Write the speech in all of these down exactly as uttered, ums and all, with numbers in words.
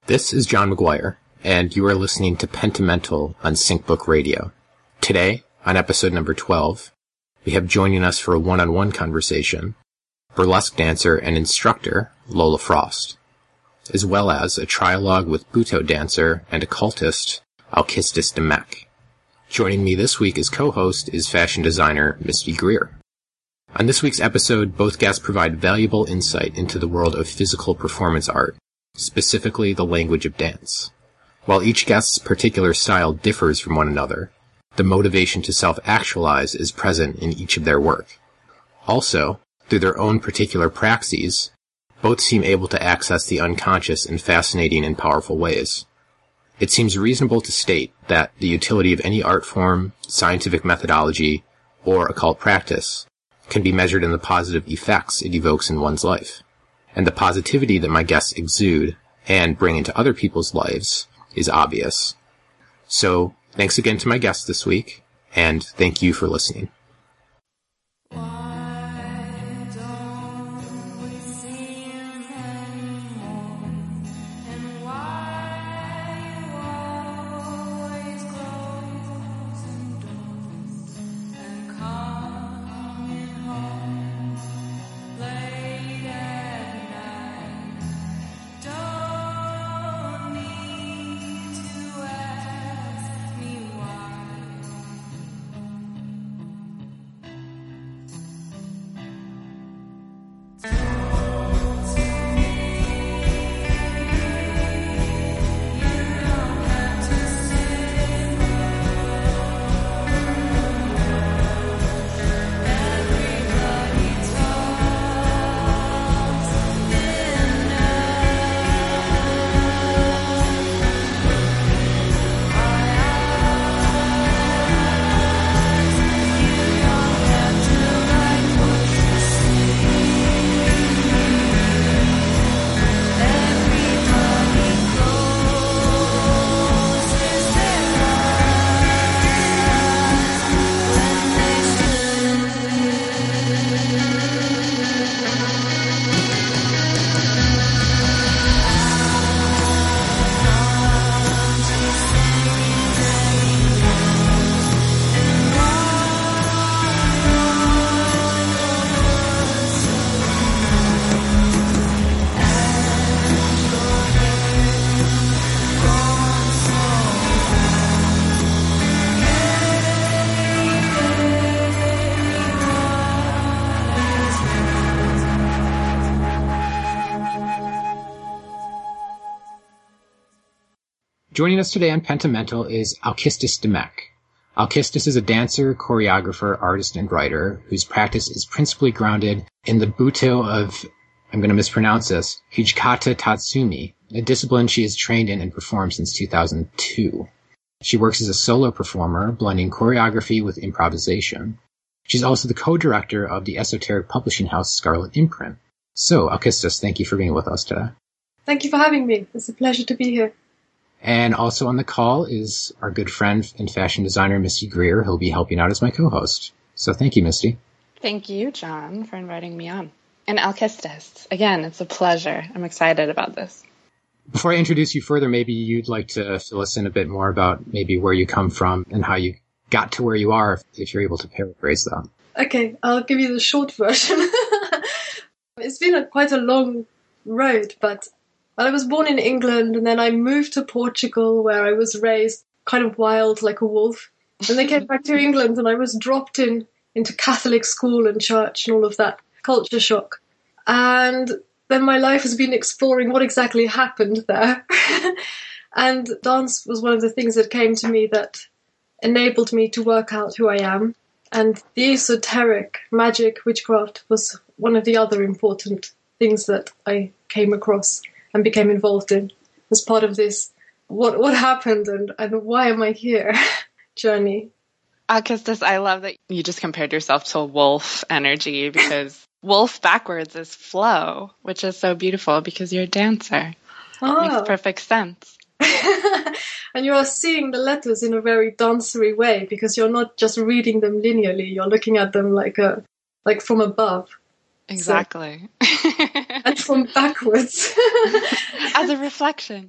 This is John McGuire, and you are listening to Pentamental on SyncBook Radio. Today, on episode number twelve, we have joining us for a one-on-one conversation, burlesque dancer and instructor Lola Frost, as well as a trialogue with Butoh dancer and occultist Alkistis Demek. Joining me this week as co-host is fashion designer Misty Greer. On this week's episode, both guests provide valuable insight into the world of physical performance art, specifically the language of dance. While each guest's particular style differs from one another, the motivation to self-actualize is present in each of their work. Also, through their own particular praxis, both seem able to access the unconscious in fascinating and powerful ways. It seems reasonable to state that the utility of any art form, scientific methodology, or occult practice can be measured in the positive effects it evokes in one's life. And the positivity that my guests exude and bring into other people's lives is obvious. So, thanks again to my guests this week, and thank you for listening. Joining us today on Pentamental is Alkistis Demek. Alkistis is a dancer, choreographer, artist, and writer whose practice is principally grounded in the Butoh of, I'm going to mispronounce this, Hijikata Tatsumi, a discipline she has trained in and performed since two thousand two. She works as a solo performer, blending choreography with improvisation. She's also the co-director of the esoteric publishing house Scarlet Imprint. So, Alkistis, thank you for being with us today. Thank you for having me. It's a pleasure to be here. And also on the call is our good friend and fashion designer, Misty Greer, who'll be helping out as my co-host. So thank you, Misty. Thank you, John, for inviting me on. And Alkistis, again, it's a pleasure. I'm excited about this. Before I introduce you further, maybe you'd like to fill us in a bit more about maybe where you come from and how you got to where you are, if, if you're able to paraphrase that. Okay, I'll give you the short version. It's been a, quite a long road, but well, I was born in England, and then I moved to Portugal, where I was raised kind of wild like a wolf. And then came back to England, and I was dropped in into Catholic school and church and all of that culture shock. And then my life has been exploring what exactly happened there. And dance was one of the things that came to me that enabled me to work out who I am. And the esoteric magic, witchcraft, was one of the other important things that I came across and became involved in as part of this what what happened and, and why am I here journey. Alkistis, I love that you just compared yourself to a wolf energy, because wolf backwards is flow, which is so beautiful because you're a dancer. Oh. It makes perfect sense. And you are seeing the letters in a very dancery way, because you're not just reading them linearly, you're looking at them like a like from above. Exactly. So. and from backwards. As a reflection.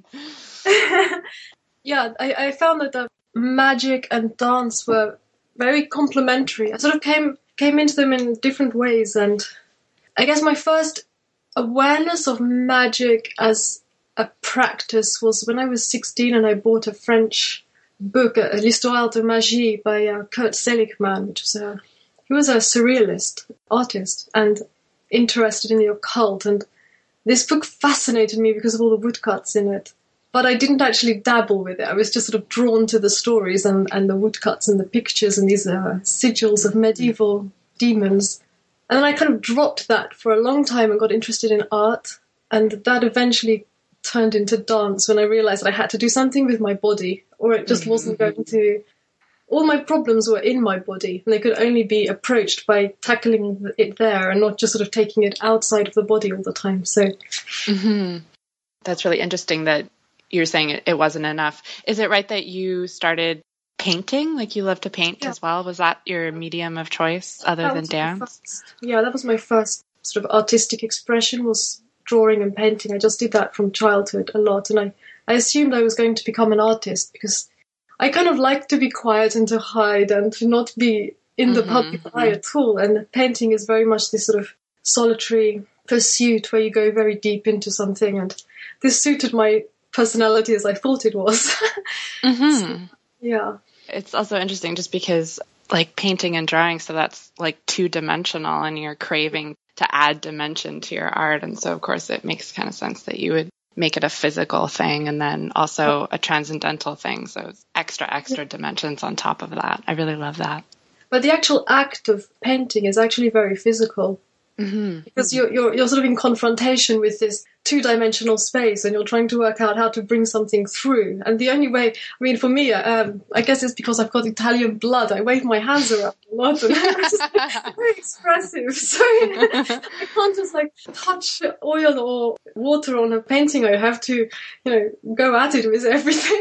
Yeah, I, I found that the magic and dance were very complementary. I sort of came came into them in different ways, and I guess my first awareness of magic as a practice was when I was sixteen and I bought a French book, uh, L'Histoire de Magie by uh, Kurt Seligman, which was a, he was a surrealist artist and interested in the occult, and this book fascinated me because of all the woodcuts in it. But I didn't actually dabble with it. I was just sort of drawn to the stories and, and the woodcuts and the pictures and these uh, sigils of medieval demons. And then I kind of dropped that for a long time and got interested in art. And that eventually turned into dance when I realized I had to do something with my body, or it just mm-hmm. wasn't going to... All my problems were in my body, and they could only be approached by tackling it there and not just sort of taking it outside of the body all the time. So, mm-hmm. That's really interesting that you're saying it, it wasn't enough. Is it right that you started painting? Like you love to paint yeah. as well? Was that your medium of choice other that than dance? Yeah, that was my first sort of artistic expression, was drawing and painting. I just did that from childhood a lot, and I, I assumed I was going to become an artist because I kind of like to be quiet and to hide and to not be in the mm-hmm, public mm-hmm. eye at all. And painting is very much this sort of solitary pursuit where you go very deep into something. And this suited my personality as I thought it was. mm-hmm. So, yeah. It's also interesting just because like painting and drawing, so that's like two dimensional and you're craving to add dimension to your art. And so of course it makes kind of sense that you would make it a physical thing and then also a transcendental thing. So it's extra, extra dimensions on top of that. I really love that. But the actual act of painting is actually very physical. Mm-hmm. Because you're, you're you're sort of in confrontation with this two-dimensional space and you're trying to work out how to bring something through. And the only way, I mean, for me, um, I guess it's because I've got Italian blood. I wave my hands around a lot and it's just very expressive. So I can't just like touch oil or water on a painting. I have to, you know, go at it with everything.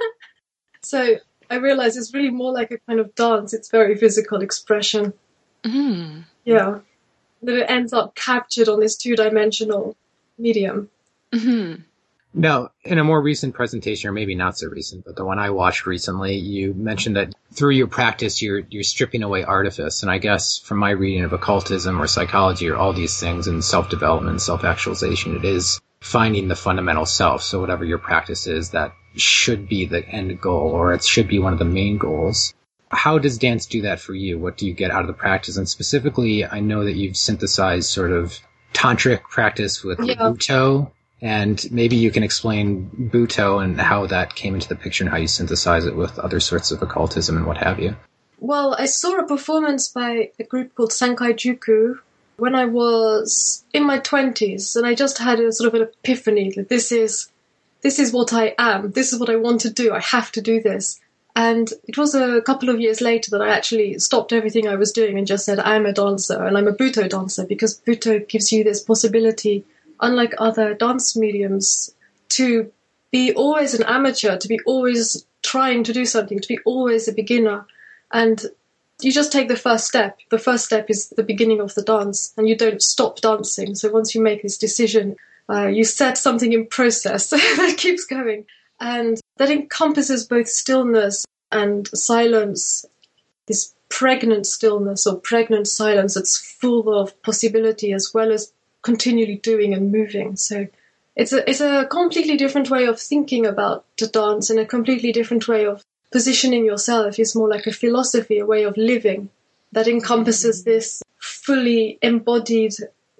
So I realize it's really more like a kind of dance. It's very physical expression. Mm. Yeah. That it ends up captured on this two-dimensional medium. Mm-hmm. Now, in a more recent presentation, or maybe not so recent, but the one I watched recently, you mentioned that through your practice, you're you're stripping away artifice. And I guess from my reading of occultism or psychology or all these things and self-development, self-actualization, it is finding the fundamental self. So whatever your practice is, that should be the end goal, or it should be one of the main goals. How does dance do that for you? What do you get out of the practice? And specifically, I know that you've synthesized sort of tantric practice with yeah. Butoh, and maybe you can explain Butoh and how that came into the picture and how you synthesize it with other sorts of occultism and what have you. Well, I saw a performance by a group called Sankai Juku when I was in my twenties, and I just had a sort of an epiphany that this is this is what I am. This is what I want to do. I have to do this. And it was a couple of years later that I actually stopped everything I was doing and just said, I'm a dancer and I'm a Butoh dancer, because Butoh gives you this possibility, unlike other dance mediums, to be always an amateur, to be always trying to do something, to be always a beginner. And you just take the first step. The first step is the beginning of the dance, and you don't stop dancing. So once you make this decision, uh, you set something in process that keeps going. And that encompasses both stillness and silence, this pregnant stillness or pregnant silence that's full of possibility, as well as continually doing and moving. So it's a, it's a completely different way of thinking about the dance, and a completely different way of positioning yourself. It's more like a philosophy, a way of living that encompasses this fully embodied,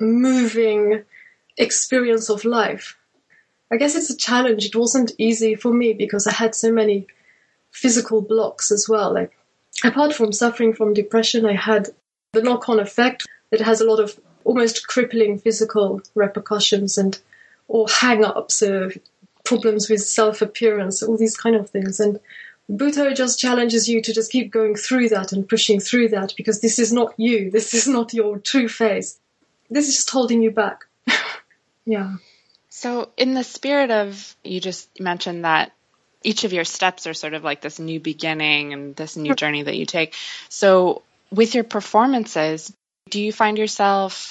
moving experience of life. I guess it's a challenge. It wasn't easy for me because I had so many physical blocks as well. Like, apart from suffering from depression, I had the knock-on effect. It has a lot of almost crippling physical repercussions and or hang-ups, uh, problems with self-appearance, all these kind of things. And Butoh just challenges you to just keep going through that and pushing through that, because this is not you. This is not your true face. This is just holding you back. Yeah. So in the spirit of, you just mentioned that each of your steps are sort of like this new beginning and this new journey that you take. So with your performances, do you find yourself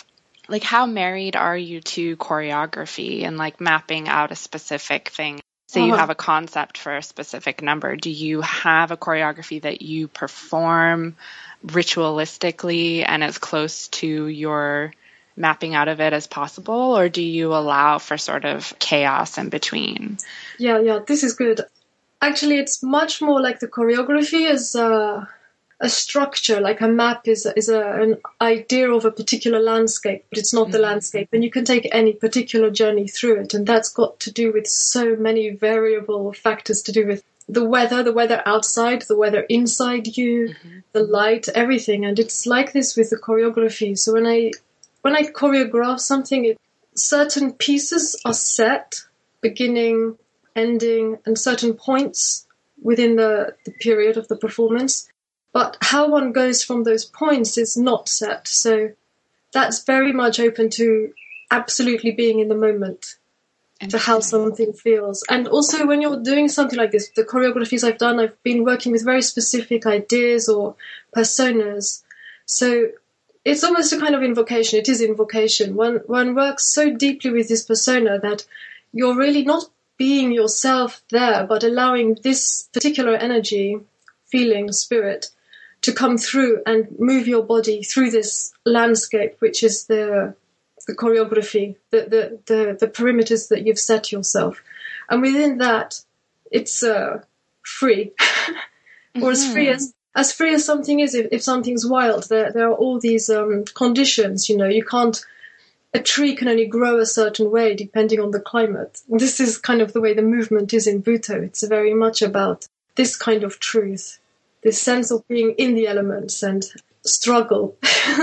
like how married are you to choreography and like mapping out a specific thing? Say you Uh-huh. have a concept for a specific number. Do you have a choreography that you perform ritualistically and as close to your mapping out of it as possible? Or do you allow for sort of chaos in between? Yeah, yeah, this is good. Actually, it's much more like the choreography is a, a structure, like a map is, is a, an idea of a particular landscape, but it's not the mm-hmm. landscape. And you can take any particular journey through it. And that's got to do with so many variable factors to do with the weather, the weather outside, the weather inside you, mm-hmm. the light, everything. And it's like this with the choreography. So when I when I choreograph something, it, certain pieces are set, beginning, ending, and certain points within the, the period of the performance. But how one goes from those points is not set. So that's very much open to absolutely being in the moment, to how something feels. And also when you're doing something like this, the choreographies I've done, I've been working with very specific ideas or personas. So it's almost a kind of invocation. It is invocation. One, one works so deeply with this persona that you're really not being yourself there, but allowing this particular energy, feeling, spirit, to come through and move your body through this landscape, which is the the choreography, the the the, the perimeters that you've set yourself. And within that, it's uh, free. Mm-hmm. Or as free as as free as something is. If, if something's wild, there there are all these um, conditions. You know, you can't. A tree can only grow a certain way depending on the climate. And this is kind of the way the movement is in Butoh. It's very much about this kind of truth, this sense of being in the elements, and struggle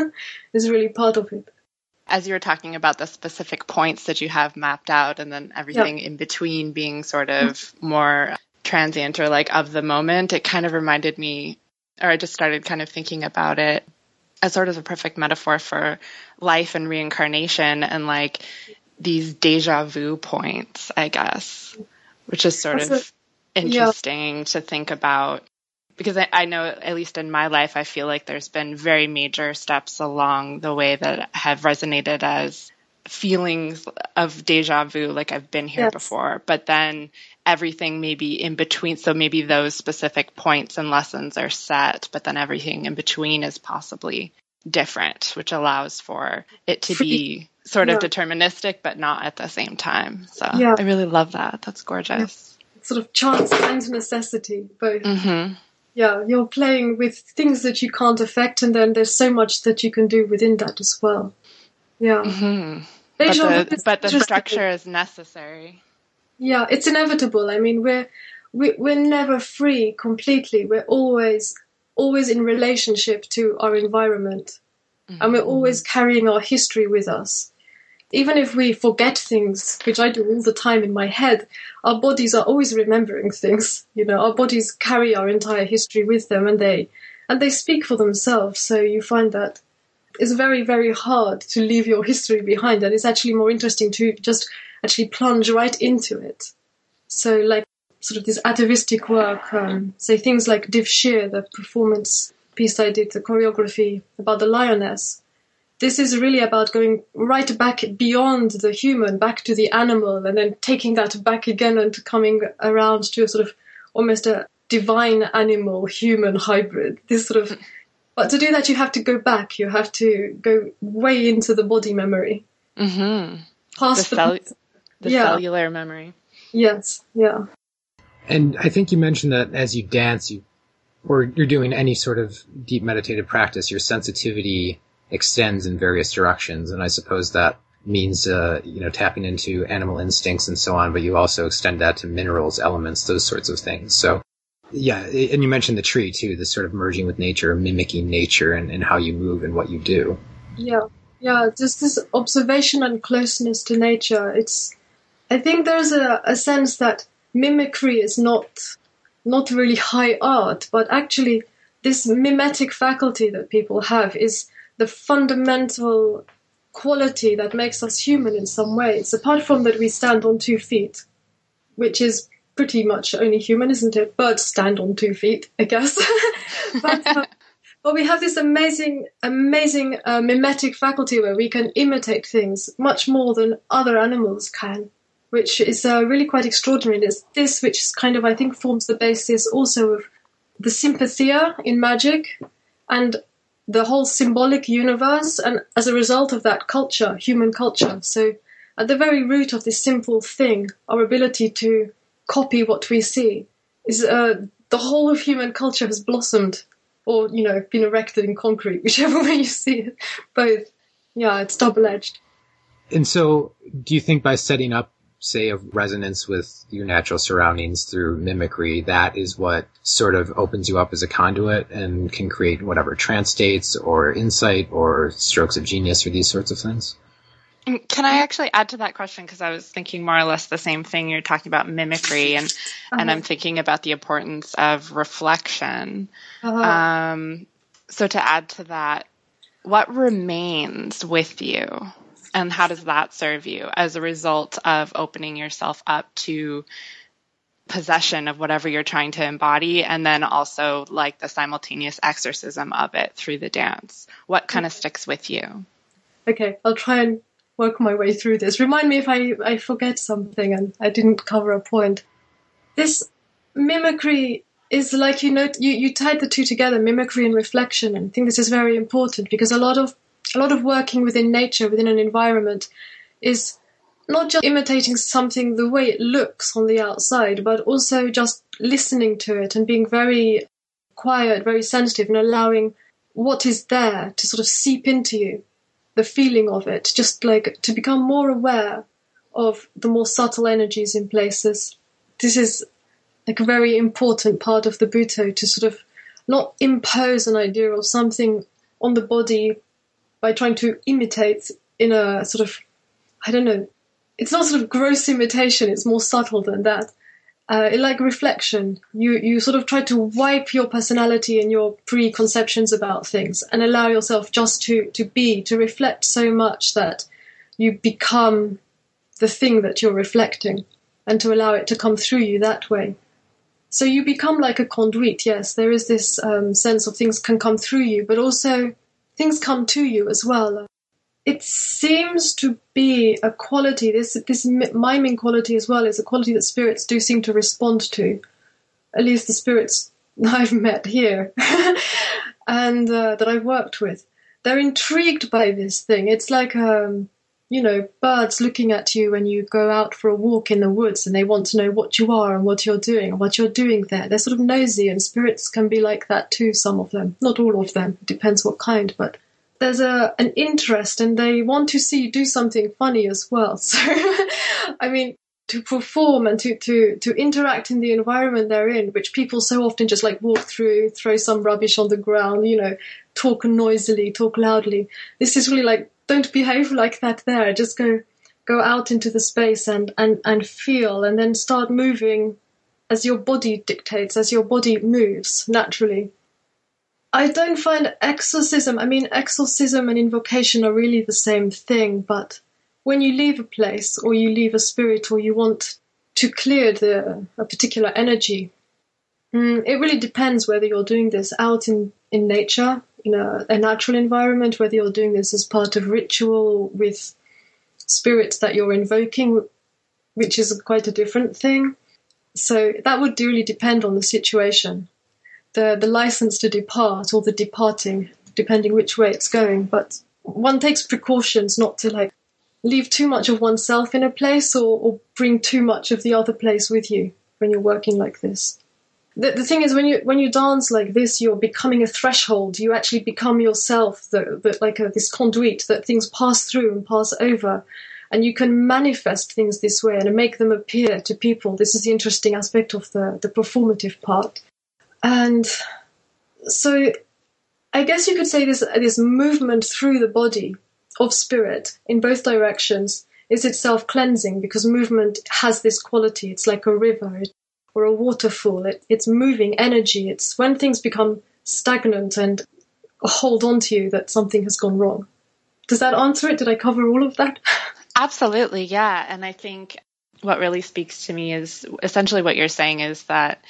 is really part of it. As you were talking about the specific points that you have mapped out and then everything yeah. in between being sort of more transient or like of the moment, it kind of reminded me, or I just started kind of thinking about it as sort of a perfect metaphor for life and reincarnation and like these deja vu points, I guess, which is sort That's of a, interesting yeah. to think about. Because I, I know, at least in my life, I feel like there's been very major steps along the way that have resonated as feelings of deja vu, like I've been here yes. before. But then everything maybe in between, so maybe those specific points and lessons are set, but then everything in between is possibly different, which allows for it to be sort of yeah. deterministic, but not at the same time. So yeah. I really love that. That's gorgeous. Yeah. Sort of chance and necessity, both. Mm-hmm. Yeah, you're playing with things that you can't affect, and then there's so much that you can do within that as well. Yeah. Mm-hmm. But the, but the structure is necessary. Yeah, it's inevitable. I mean, we're we, we're never free completely. We're always always in relationship to our environment, mm-hmm. and we're always carrying our history with us. Even if we forget things, which I do all the time in my head, our bodies are always remembering things. You know, our bodies carry our entire history with them, and they and they speak for themselves. So you find that it's very, very hard to leave your history behind, and it's actually more interesting to just actually plunge right into it. So, like sort of this atavistic work, um, say things like Div Shir, the performance piece I did, the choreography about the lioness. This is really about going right back beyond the human, back to the animal, and then taking that back again and coming around to a sort of almost a divine animal-human hybrid. This sort of, but to do that, you have to go back. You have to go way into the body memory. Mm-hmm. Past the, the, cell- the yeah. cellular memory. Yes, yeah. And I think you mentioned that as you dance, you or you're doing any sort of deep meditative practice, your sensitivity extends in various directions, and I suppose that means uh, you know tapping into animal instincts and so on, but you also extend that to minerals, elements, those sorts of things. So yeah, and you mentioned the tree too, this sort of merging with nature, mimicking nature and, and how you move and what you do. Yeah, yeah, just this observation and closeness to nature. It's, I think there's a, a sense that mimicry is not not really high art, but actually this mimetic faculty that people have is the fundamental quality that makes us human in some ways. Apart from that we stand on two feet, which is pretty much only human, isn't it? Birds stand on two feet, I guess. but, uh, Well, we have this amazing, amazing uh, mimetic faculty where we can imitate things much more than other animals can, which is uh, really quite extraordinary. And it's this which is kind of, I think, forms the basis also of the sympathia in magic and the whole symbolic universe, and as a result of that, culture, human culture. So at the very root of this simple thing, our ability to copy what we see, is uh, the whole of human culture has blossomed, or, you know, been erected in concrete, whichever way you see it. Both. Yeah, it's double-edged. And so do you think by setting up, say, a resonance with your natural surroundings through mimicry, that is what sort of opens you up as a conduit and can create whatever trance states or insight or strokes of genius or these sorts of things? Can I actually add to that question? Because I was thinking more or less the same thing. You're talking about mimicry, and uh-huh. and I'm thinking about the importance of reflection. Uh-huh. Um, so to add to that, what remains with you, and how does that serve you as a result of opening yourself up to possession of whatever you're trying to embody, and then also like the simultaneous exorcism of it through the dance? What kind of sticks with you? Okay, I'll try and work my way through this. Remind me if I, I forget something and I didn't cover a point. This mimicry is like, you know, you, you tied the two together, mimicry and reflection. And I think this is very important because a lot of a lot of working within nature, within an environment, is not just imitating something the way it looks on the outside, but also just listening to it and being very quiet, very sensitive, and allowing what is there to sort of seep into you. The feeling of it, just like to become more aware of the more subtle energies in places. This is like a very important part of the Butoh, to sort of not impose an idea of something on the body by trying to imitate in a sort of, I don't know, it's not sort of gross imitation, it's more subtle than that. Uh, like reflection, you, you sort of try to wipe your personality and your preconceptions about things and allow yourself just to, to be, to reflect so much that you become the thing that you're reflecting, and to allow it to come through you that way. So you become like a conduit, yes, there is this um, sense of things can come through you, but also things come to you as well. It seems to be a quality, this this miming quality as well, is a quality that spirits do seem to respond to, at least the spirits I've met here and uh, that I've worked with. They're intrigued by this thing. It's like, um, you know, birds looking at you when you go out for a walk in the woods, and they want to know what you are and what you're doing and what you're doing there. They're sort of nosy, and spirits can be like that too, some of them. Not all of them, it depends what kind, but there's a an interest, and they want to see you do something funny as well. So, I mean, to perform and to, to, to interact in the environment they're in, which people so often just like walk through, throw some rubbish on the ground, you know, talk noisily, talk loudly. This is really like, don't behave like that there. Just go go out into the space and, and, and feel, and then start moving as your body dictates, as your body moves naturally. I don't find exorcism, I mean, exorcism and invocation are really the same thing, but when you leave a place or you leave a spirit or you want to clear the, a particular energy, mm, it really depends whether you're doing this out in, in nature, in a, a natural environment, whether you're doing this as part of ritual with spirits that you're invoking, which is quite a different thing. So that would really depend on the situation. The, the license to depart or the departing, depending which way it's going. But one takes precautions not to like leave too much of oneself in a place or, or bring too much of the other place with you when you're working like this. The, the thing is, when you when you dance like this, you're becoming a threshold. You actually become yourself, the, the, like a, this conduit that things pass through and pass over. And you can manifest things this way and make them appear to people. This is the interesting aspect of the, the performative part. And so I guess you could say this this movement through the body of spirit in both directions is itself cleansing, because movement has this quality. It's like a river or a waterfall. It, it's moving energy. It's when things become stagnant and hold on to you that something has gone wrong. Does that answer it? Did I cover all of that? Absolutely, yeah. And I think what really speaks to me is essentially what you're saying is that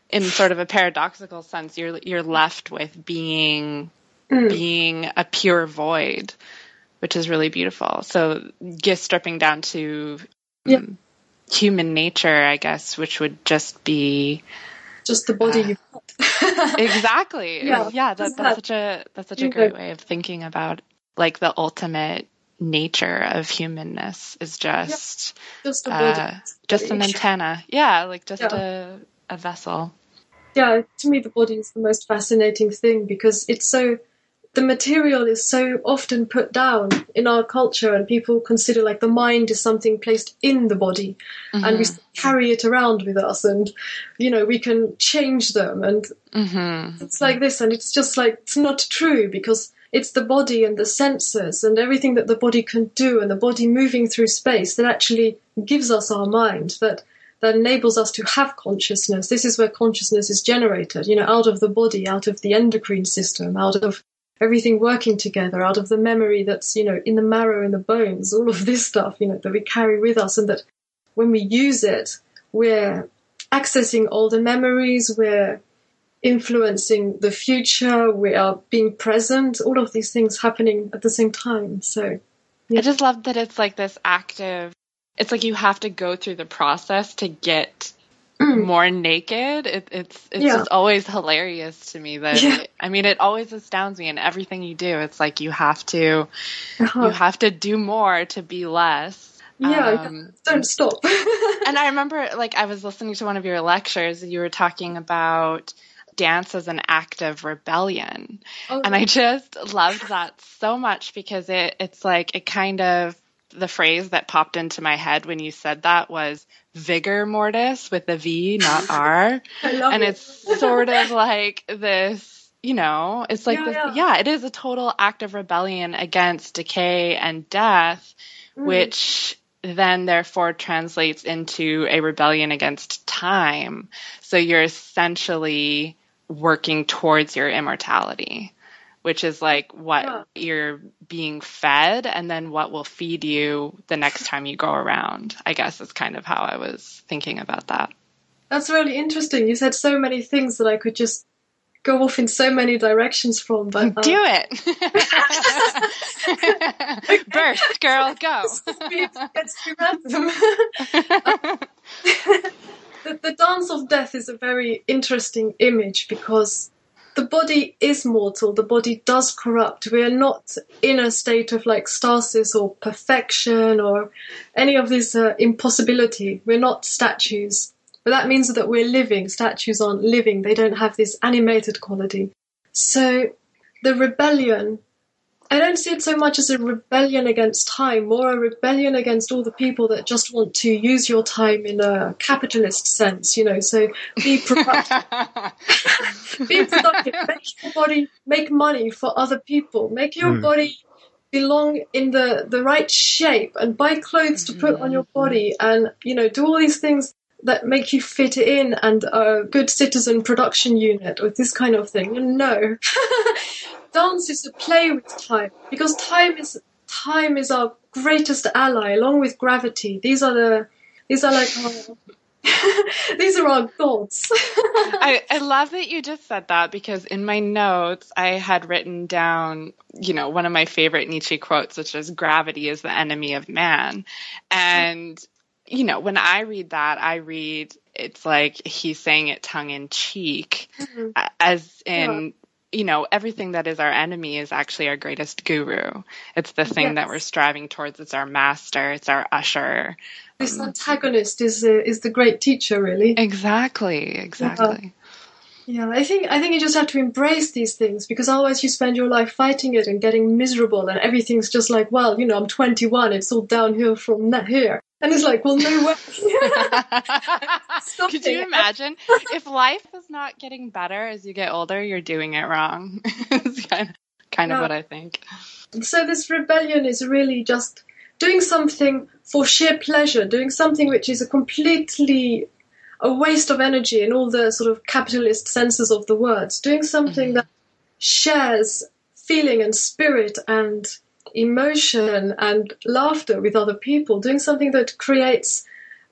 in sort of a paradoxical sense, you're you're left with being Mm. being a pure void, which is really beautiful. So just stripping down to um, Yeah. human nature, I guess, which would just be Just the body Uh, you've got. exactly. Yeah, Yeah, that, just that's that. such a that's such a You great know. way of thinking about like the ultimate nature of humanness is just Just a body. uh, just an antenna. Yeah, like just Yeah. a a vessel. Yeah, to me the body is the most fascinating thing because it's so, the material is so often put down in our culture, and people consider like the mind is something placed in the body, Mm-hmm. and we carry it around with us, and you know we can change them, and Mm-hmm. it's like this, and it's just like it's not true because it's the body and the senses and everything that the body can do, and the body moving through space that actually gives us our mind, that that enables us to have consciousness. This is where consciousness is generated, you know, out of the body, out of the endocrine system, out of everything working together, out of the memory that's, you know, in the marrow, in the bones, all of this stuff, you know, that we carry with us, and that when we use it, we're accessing older memories, we're influencing the future, we are being present, all of these things happening at the same time. So, yeah. I just love that it's like this active, it's like you have to go through the process to get more naked. It, it's it's Yeah. just always hilarious to me that, Yeah. I mean, it always astounds me in everything you do. It's like you have to, Uh-huh. you have to do more to be less. Yeah, Um, don't stop. and I remember, like, I was listening to one of your lectures, and you were talking about dance as an act of rebellion. Oh, and I just loved that so much because it it's like it kind of, the phrase that popped into my head when you said that was vigor mortis with a V, not R. I love and it. it's sort of like this, you know, it's like Yeah, this, yeah. yeah, it is a total act of rebellion against decay and death, Mm. which then therefore translates into a rebellion against time. So you're essentially working towards your immortality, which is like what Yeah. you're being fed, and then what will feed you the next time you go around, I guess is kind of how I was thinking about that. That's really interesting. You said so many things that I could just go off in so many directions from, but uh, Do it. Burst, girl, go. It's too random. the, the dance of death is a very interesting image because the body is mortal. The body does corrupt. We are not in a state of like stasis or perfection or any of this uh, impossibility. We're not statues. But that means that we're living. Statues aren't living. They don't have this animated quality. So the rebellion, I don't see it so much as a rebellion against time, more a rebellion against all the people that just want to use your time in a capitalist sense, you know, so be productive. Be productive. Make your body make money for other people. Make your Mm. body belong in the, the right shape and buy clothes to put on your body and, you know, do all these things that make you fit in and a good citizen production unit or this kind of thing. No. Dance is a play with time because time is time is our greatest ally along with gravity. These are the these are like our, these are our gods. I, I love that you just said that because in my notes I had written down, you know, one of my favorite Nietzsche quotes, which is gravity is the enemy of man. And you know, when I read that, I read it's like he's saying it tongue in cheek, Mhm. as in, you know, everything that is our enemy is actually our greatest guru. It's the thing Yes. that we're striving towards. It's our master. It's our usher. This Um, antagonist is uh, is the great teacher, really. exactly, exactly. Yeah, I think I think you just have to embrace these things because otherwise you spend your life fighting it and getting miserable and everything's just like, well, you know, I'm twenty-one, it's all downhill from that here. And it's like, well, no way. Could you imagine if life is not getting better as you get older, you're doing it wrong? It's kind of, kind of Yeah. what I think. So this rebellion is really just doing something for sheer pleasure, doing something which is a completely a waste of energy in all the sort of capitalist senses of the words, doing something Mhm. that shares feeling and spirit and emotion and laughter with other people, doing something that creates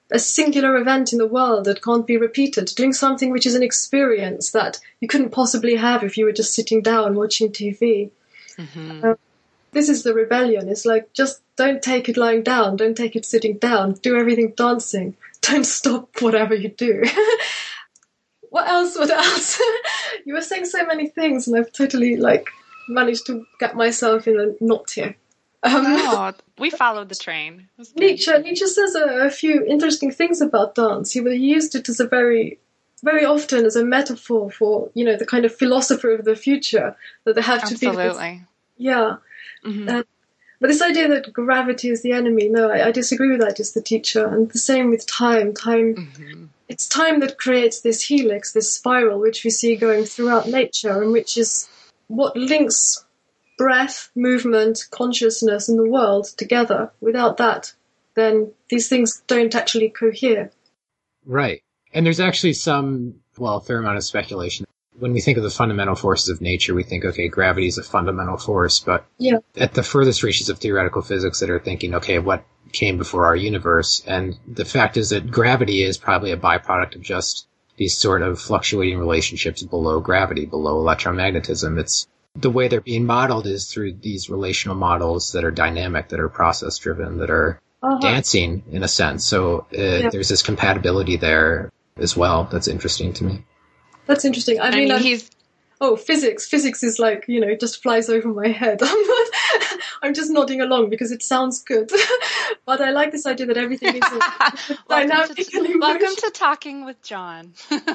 a singular event in the world that can't be repeated, doing something which is an experience that you couldn't possibly have if you were just sitting down watching T V. Mm-hmm. Uh, this is the rebellion. It's like, just don't take it lying down, don't take it sitting down, do everything dancing, don't stop whatever you do. What else? What else? You were saying so many things, and I've totally like managed to get myself in a knot here. Um, oh, we followed the train. Nietzsche, Nietzsche says a, a few interesting things about dance. He, he used it as a very, very often as a metaphor for, you know, the kind of philosopher of the future, that they have Absolutely. to be. Absolutely. Yeah. Mm-hmm. Uh, but this idea that gravity is the enemy, no, I, I disagree with that as the teacher. And the same with time. Time, mm-hmm. It's time that creates this helix, this spiral, which we see going throughout nature, and which is what links breath, movement, consciousness, and the world together. Without that, then these things don't actually cohere. Right. And there's actually some, well, a fair amount of speculation. When we think of the fundamental forces of nature, we think, okay, gravity is a fundamental force, but yeah. At the furthest reaches of theoretical physics that are thinking, okay, what came before our universe? And the fact is that gravity is probably a byproduct of just these sort of fluctuating relationships below gravity, below electromagnetism. It's the way they're being modeled is through these relational models that are dynamic, that are process-driven, that are uh-huh. dancing, in a sense. So uh, yeah. There's this compatibility there as well that's interesting to me. That's interesting. I, I mean, mean he's... Oh, physics. Physics is like, you know, just flies over my head. I'm not, I'm just nodding along because it sounds good. But I like this idea that everything is a dynamic to, and emotion. Welcome to Talking with John.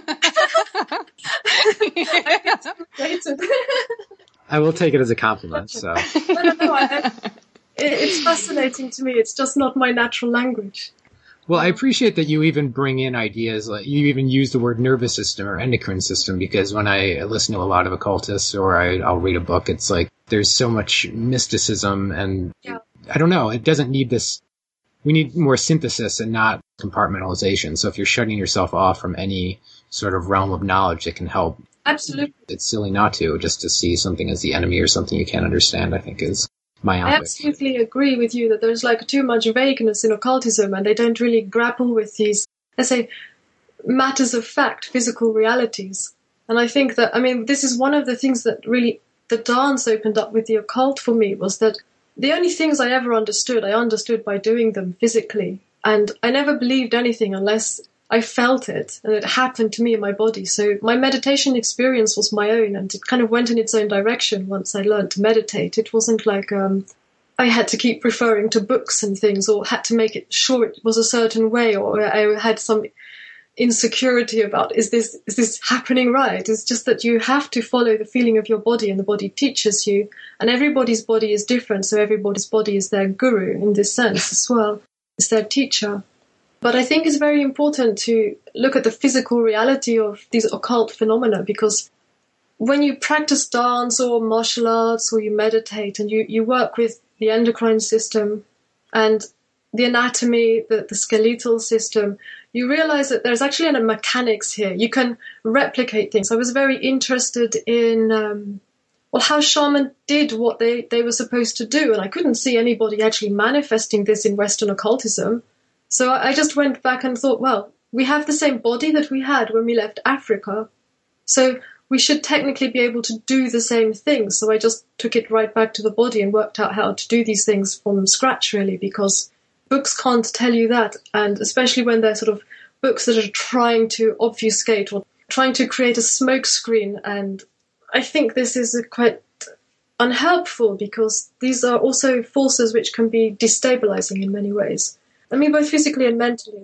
I will take it as a compliment. So no, no, no, I, I, it, it's fascinating to me. It's just not my natural language. Well, I appreciate that you even bring in ideas, like you even use the word nervous system or endocrine system, because when I listen to a lot of occultists or I, I'll read a book, it's like there's so much mysticism and yeah. I don't know, it doesn't need this. We need more synthesis and not compartmentalization. So if you're shutting yourself off from any sort of realm of knowledge that can help, absolutely, it's silly not to, just to see something as the enemy or something you can't understand, I think is myopic. I absolutely agree with you that there's like too much vagueness in occultism, and they don't really grapple with these, let's say, matters of fact, physical realities. And I think that, I mean, this is one of the things that really the dance opened up with the occult for me, was that the only things I ever understood, I understood by doing them physically. And I never believed anything unless I felt it and it happened to me in my body. So my meditation experience was my own, and it kind of went in its own direction once I learned to meditate. It wasn't like um, I had to keep referring to books and things, or had to make it sure it was a certain way, or I had some insecurity about, is this is this happening right? It's just that you have to follow the feeling of your body, and the body teaches you. And everybody's body is different, so everybody's body is their guru in this sense as well. It's their teacher. But I think it's very important to look at the physical reality of these occult phenomena, because when you practice dance or martial arts or you meditate and you, you work with the endocrine system and the anatomy, the, the skeletal system, you realize that there's actually a mechanics here. You can replicate things. I was very interested in, um, well, how shaman did what they, they were supposed to do. And I couldn't see anybody actually manifesting this in Western occultism. So I just went back and thought, well, we have the same body that we had when we left Africa. So we should technically be able to do the same things. So I just took it right back to the body and worked out how to do these things from scratch, really, because books can't tell you that. And especially when they're sort of books that are trying to obfuscate or trying to create a smokescreen. And I think this is a quite unhelpful, because these are also forces which can be destabilizing in many ways. I mean, both physically and mentally.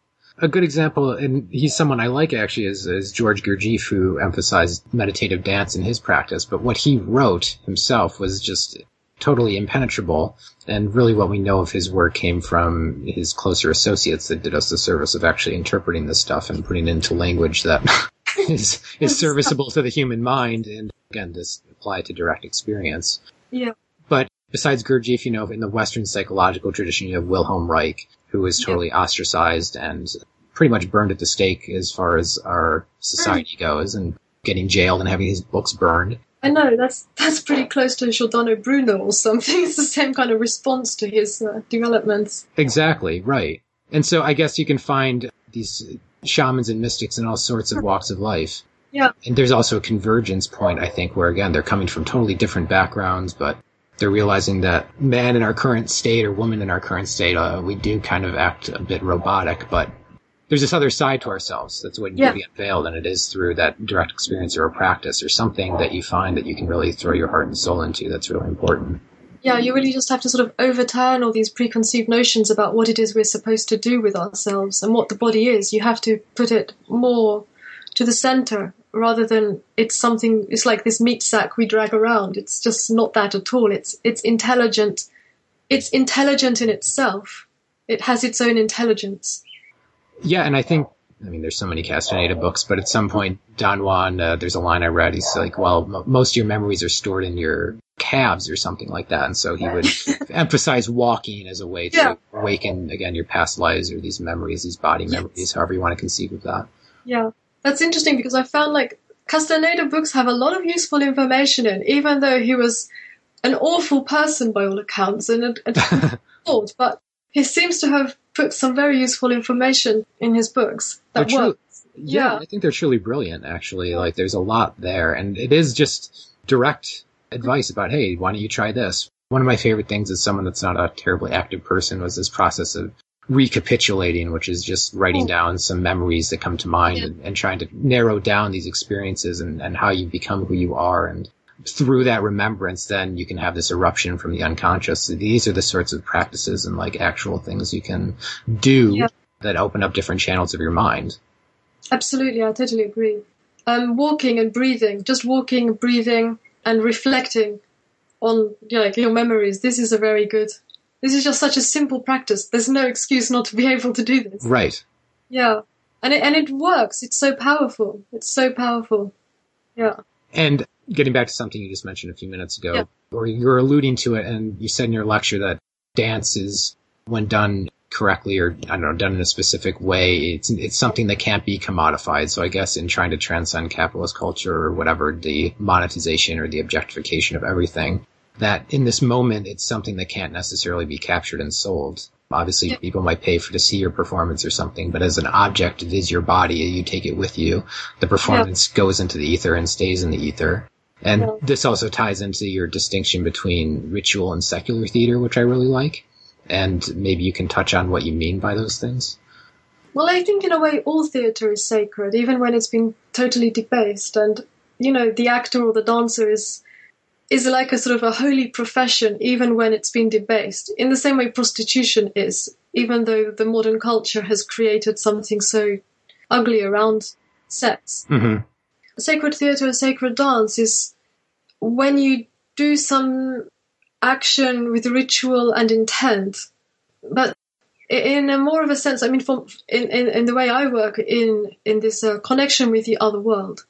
A good example, and he's someone I like actually, is, is George Gurdjieff, who emphasized meditative dance in his practice. But what he wrote himself was just totally impenetrable. And really what we know of his work came from his closer associates that did us the service of actually interpreting this stuff and putting it into language that is, is serviceable to the human mind. And again, this apply to direct experience. Yeah. But besides Gurdjieff, you know, in the Western psychological tradition, you have Wilhelm Reich, who was totally yeah. ostracized and pretty much burned at the stake as far as our society goes, and getting jailed and having his books burned. I know, that's that's pretty close to Giordano Bruno or something. It's the same kind of response to his uh, developments. Exactly, right. And so I guess you can find these shamans and mystics in all sorts of walks of life. Yeah. And there's also a convergence point, I think, where, again, they're coming from totally different backgrounds, but they're realizing that man in our current state or woman in our current state, uh, we do kind of act a bit robotic, but there's this other side to ourselves that's waiting Yeah. to be unveiled, and it is through that direct experience or a practice or something that you find that you can really throw your heart and soul into that's really important. Yeah, you really just have to sort of overturn all these preconceived notions about what it is we're supposed to do with ourselves and what the body is. You have to put it more to the center rather than it's something, it's like this meat sack we drag around. It's just not that at all. It's, it's intelligent. It's intelligent in itself. It has its own intelligence. Yeah, and I think, I mean, there's so many Castaneda books, but at some point, Don Juan, uh, there's a line I read, he's like, well, m- most of your memories are stored in your calves or something like that, and so he would emphasize walking as a way to Yeah. awaken, again, your past lives or these memories, these body memories, Yes. however you want to conceive of that. Yeah, that's interesting because I found like Castaneda books have a lot of useful information in, even though he was an awful person by all accounts and a, a thought, but he seems to have put some very useful information in his books that They're true- works. Yeah, Yeah. I think they're truly brilliant, actually. Like, there's a lot there, and it is just direct advice about, hey, why don't you try this? One of my favorite things as someone that's not a terribly active person was this process of recapitulating, which is just writing down some memories that come to mind Yeah. and, and trying to narrow down these experiences and, and how you become who you are. And through that remembrance, then you can have this eruption from the unconscious. So these are the sorts of practices and like actual things you can do Yeah. that open up different channels of your mind. Absolutely, I totally agree. Um, walking and breathing, just walking, breathing, and reflecting on you know, like your memories. This is a very good. This is just such a simple practice. There's no excuse not to be able to do this. Right. Yeah, and it and it works. It's so powerful. It's so powerful. Yeah. And getting back to something you just mentioned a few minutes ago, Yeah. or you're alluding to it, and you said in your lecture that dance is, when done correctly or, I don't know, done in a specific way, it's it's something that can't be commodified. So I guess in trying to transcend capitalist culture or whatever, the monetization or the objectification of everything, that in this moment, it's something that can't necessarily be captured and sold. Obviously, Yeah. people might pay for to see your performance or something, but as an object, it is your body. You take it with you. The performance goes into the ether and stays in the ether. And Yeah. this also ties into your distinction between ritual and secular theater, which I really like. And maybe you can touch on what you mean by those things. Well, I think in a way all theatre is sacred, even when it's been totally debased. And, you know, the actor or the dancer is is like a sort of a holy profession, even when it's been debased. In the same way prostitution is, even though the modern culture has created something so ugly around sex. Mm-hmm. Sacred theatre or sacred dance is when you do some action with ritual and intent, but in a more of a sense, I mean, from in, in, in the way I work in in this uh, connection with the other world.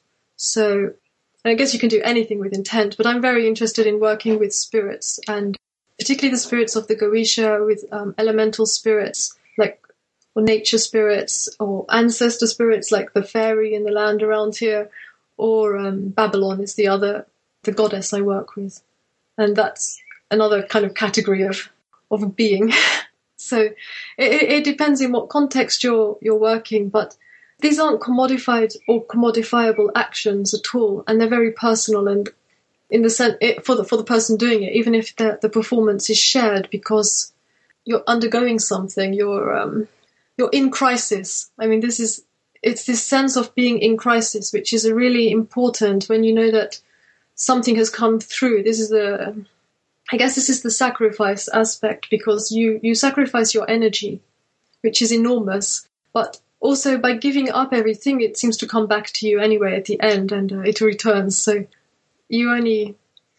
So I guess you can do anything with intent, but I'm very interested in working with spirits, and particularly the spirits of the Goetia, with um, elemental spirits like or nature spirits or ancestor spirits like the fairy in the land around here, or um, Babylon is the other, the goddess I work with. And that's another kind of category of, of a being. So it, it depends in what context you're you're working, but these aren't commodified or commodifiable actions at all, and they're very personal and in the sense it, for the for the person doing it, even if the the performance is shared, because you're undergoing something, you're um, you're in crisis. I mean, this is it's this sense of being in crisis, which is really important when you know that something has come through. This is the I guess this is the sacrifice aspect, because you, you sacrifice your energy, which is enormous, but also by giving up everything, it seems to come back to you anyway at the end, and uh, it returns. So you only,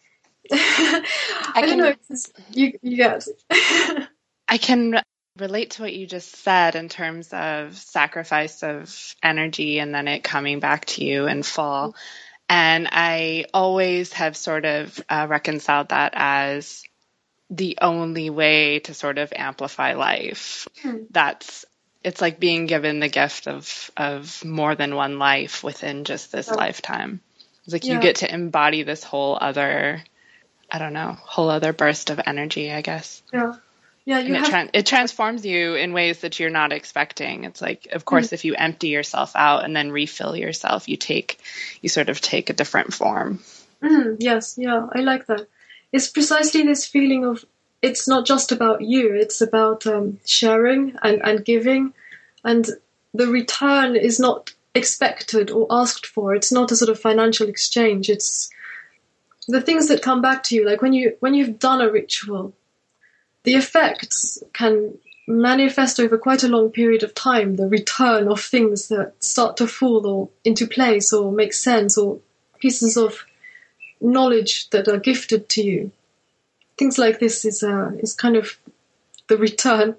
I, I don't can- know, it's, you, you get. I can relate to what you just said in terms of sacrifice of energy and then it coming back to you in full. And I always have sort of uh, reconciled that as the only way to sort of amplify life. Hmm. That's, it's like being given the gift of, of more than one life within just this Yeah. lifetime. It's like Yeah. you get to embody this whole other, I don't know, whole other burst of energy, I guess. Yeah. Yeah, you and it, have. tran- it transforms you in ways that you're not expecting. It's like, of course, mm. if you empty yourself out and then refill yourself, you take, you sort of take a different form. Mm, yes, yeah, I like that. It's precisely this feeling of, it's not just about you, it's about um, sharing and, and giving, and the return is not expected or asked for. It's not a sort of financial exchange. It's the things that come back to you, like when you when you've done a ritual, the effects can manifest over quite a long period of time, the return of things that start to fall or into place or make sense, or pieces of knowledge that are gifted to you. Things like this is uh, is kind of the return.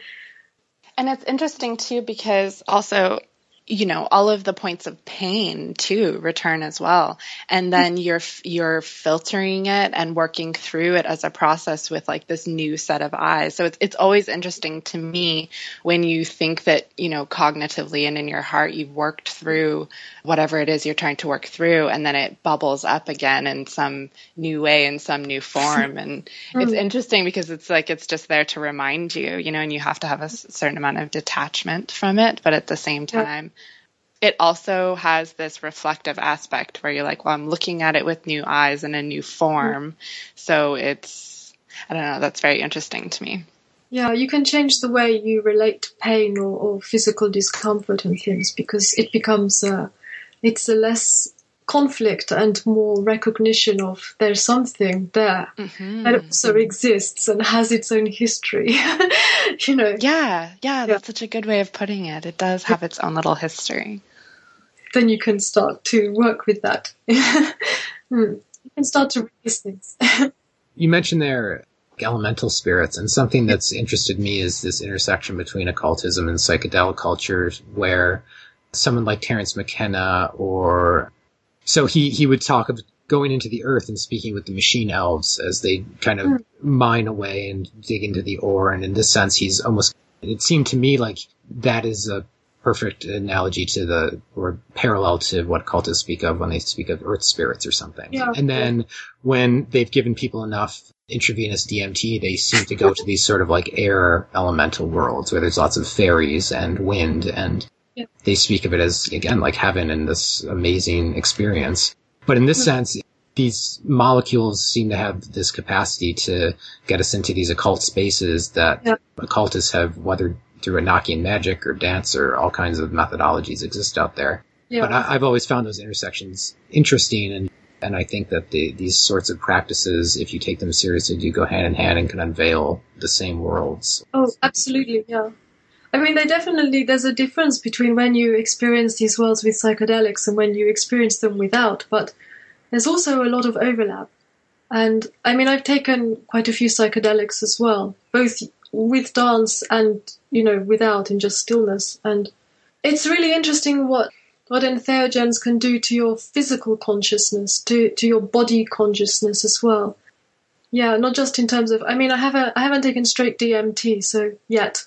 And it's interesting too, because also, you know, all of the points of pain too return as well. And then you're, you're filtering it and working through it as a process with like this new set of eyes. So it's, it's always interesting to me when you think that, you know, cognitively and in your heart, you've worked through whatever it is you're trying to work through, and then it bubbles up again in some new way, in some new form. And mm. it's interesting because it's like, it's just there to remind you, you know, and you have to have a certain amount of detachment from it. But at the same time, it also has this reflective aspect where you're like, well, I'm looking at it with new eyes and a new form. So it's, I don't know, that's very interesting to me. Yeah, you can change the way you relate to pain or, or physical discomfort and things, because it becomes, uh, it's a less conflict and more recognition of there's something there mm-hmm. that also exists and has its own history. You know? Yeah, yeah, that's yeah. such a good way of putting it. It does have its own little history. Then you can start to work with that. mm. You can start to release things. You mentioned there elemental spirits, and something that's interested me is this intersection between occultism and psychedelic cultures, where someone like Terence McKenna, or so he, he would talk of going into the earth and speaking with the machine elves as they kind of mm. mine away and dig into the ore. And in this sense, he's almost, it seemed to me like that is a perfect analogy to the, or parallel to what cultists speak of when they speak of earth spirits or something. Yeah. And then when they've given people enough intravenous D M T, they seem to go to these sort of like air elemental worlds where there's lots of fairies and wind, and yeah. they speak of it as, again, like heaven and this amazing experience. But in this mm-hmm. sense, these molecules seem to have this capacity to get us into these occult spaces that yeah. occultists have, whether through Enochian magic or dance or all kinds of methodologies exist out there. Yeah. But I, I've always found those intersections interesting, and And I think that the, these sorts of practices, if you take them seriously, do go hand in hand and can unveil the same worlds. Oh, absolutely, yeah. I mean, they definitely, there's a difference between when you experience these worlds with psychedelics and when you experience them without, but there's also a lot of overlap. And I mean, I've taken quite a few psychedelics as well, both with dance and, you know, without, in just stillness. And it's really interesting what what entheogens can do to your physical consciousness, to, to your body consciousness as well. Yeah, not just in terms of, I mean, I haven't, I haven't taken straight D M T, so yet.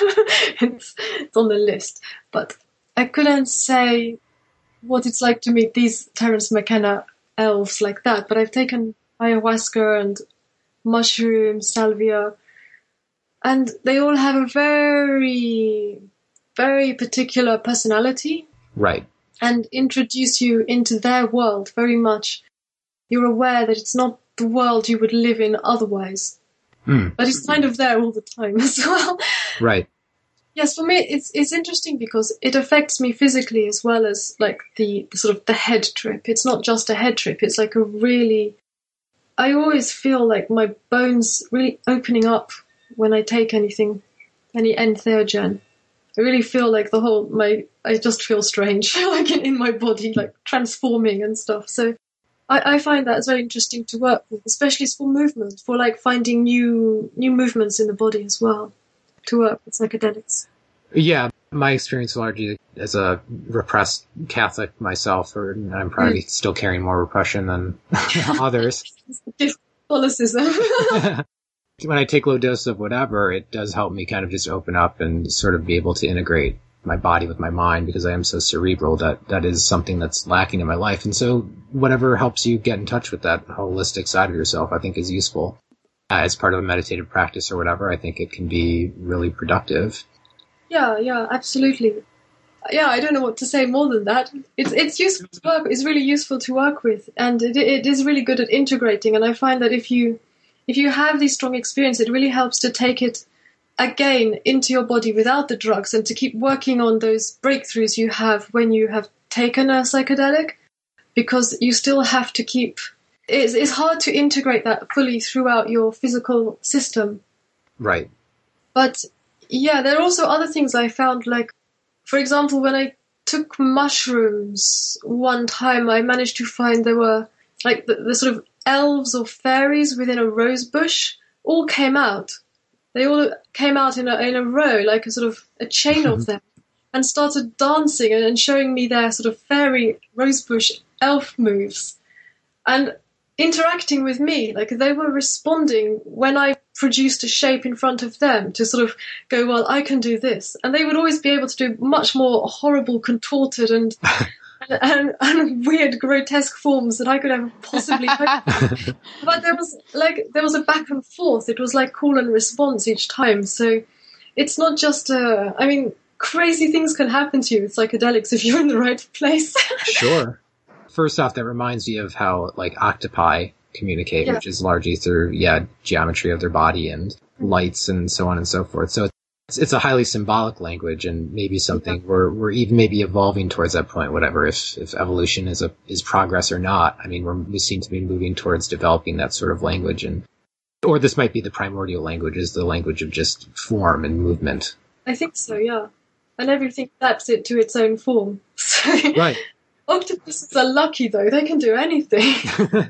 it's, it's on the list. But I couldn't say what it's like to meet these Terence McKenna elves like that. But I've taken ayahuasca and mushroom, salvia, and they all have a very, very particular personality. Right. And introduce you into their world very much. You're aware that it's not the world you would live in otherwise. Mm. But it's kind of there all the time as well. Right. Yes, for me, it's it's interesting because it affects me physically as well as like the, the sort of the head trip. It's not just a head trip. It's like a really, I always feel like my bones really opening up when I take anything, any entheogen. I really feel like the whole, my, I just feel strange, like in, in my body, like transforming and stuff. So I, I find that it's very interesting to work with, especially for movement, for like finding new, new movements in the body as well, to work with psychedelics. Yeah, my experience largely as a repressed Catholic myself, or I'm probably mm. still carrying more repression than others. Catholicism. When I take low doses of whatever, it does help me kind of just open up and sort of be able to integrate my body with my mind, because I am so cerebral that that is something that's lacking in my life. And so whatever helps you get in touch with that holistic side of yourself, I think is useful. uh, as part of a meditative practice or whatever, I think it can be really productive. Yeah, yeah, absolutely. Yeah, I don't know what to say more than that. It's it's useful to work. It's really useful to work with, and it it is really good at integrating. And I find that if you if you have these strong experience, it really helps to take it again into your body without the drugs, and to keep working on those breakthroughs you have when you have taken a psychedelic, because you still have to keep. It's it's hard to integrate that fully throughout your physical system. Right. But yeah, there are also other things I found, like, for example, when I took mushrooms one time, I managed to find there were, like, the, the sort of elves or fairies within a rose bush all came out. They all came out in a, in a row, like a sort of a chain of them, and started dancing and, and showing me their sort of fairy rosebush elf moves and interacting with me. Like, they were responding when I produced a shape in front of them to sort of go, well, I can do this. And they would always be able to do much more horrible, contorted and and, and, and weird, grotesque forms that I could ever possibly hope. But there was like there was a back and forth. It was like call and response each time. So it's not just a, I mean, crazy things can happen to you with psychedelics if you're in the right place. Sure. First off, that reminds me of how, like, octopi communicate, yeah. which is largely through, yeah, geometry of their body and lights and so on and so forth. So it's, it's a highly symbolic language, and maybe something yeah. we're, we're even maybe evolving towards that point, whatever, if, if evolution is a, is progress or not. I mean, we're, we seem to be moving towards developing that sort of language, and, or this might be the primordial language, is the language of just form and movement. I think so, yeah. And everything adapts it to its own form. So, right. Octopuses are lucky, though. They can do anything.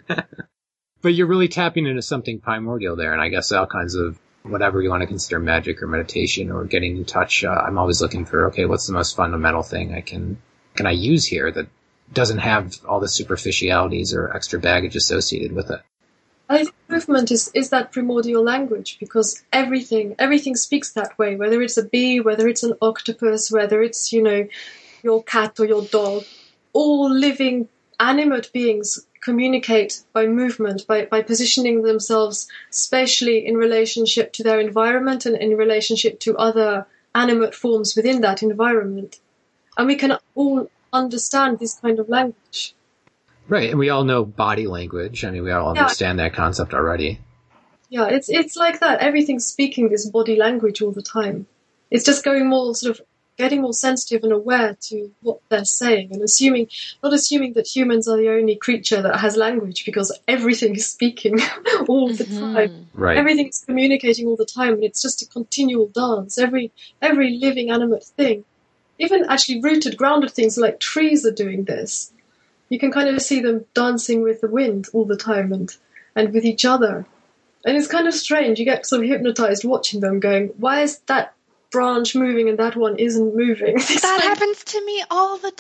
But you're really tapping into something primordial there, and I guess all kinds of whatever you want to consider magic or meditation or getting in touch. Uh, I'm always looking for, okay, what's the most fundamental thing I can can I use here that doesn't have all the superficialities or extra baggage associated with it? I think movement is, is that primordial language, because everything everything speaks that way, whether it's a bee, whether it's an octopus, whether it's, you know, your cat or your dog. All living animate beings communicate by movement, by, by positioning themselves spatially in relationship to their environment and in relationship to other animate forms within that environment. And we can all understand this kind of language. Right, and we all know body language. I mean, we all understand yeah. that concept already. Yeah, it's it's like that. Everything's speaking this body language all the time. It's just going more sort of getting more sensitive and aware to what they're saying, and assuming, not assuming that humans are the only creature that has language, because everything is speaking all the mm-hmm. time. Right. Everything is communicating all the time, and it's just a continual dance. Every every living animate thing, even actually rooted, grounded things like trees are doing this. You can kind of see them dancing with the wind all the time and, and with each other. And it's kind of strange. You get sort of hypnotized watching them going, why is that branch moving and that one isn't moving? That like, happens to me all the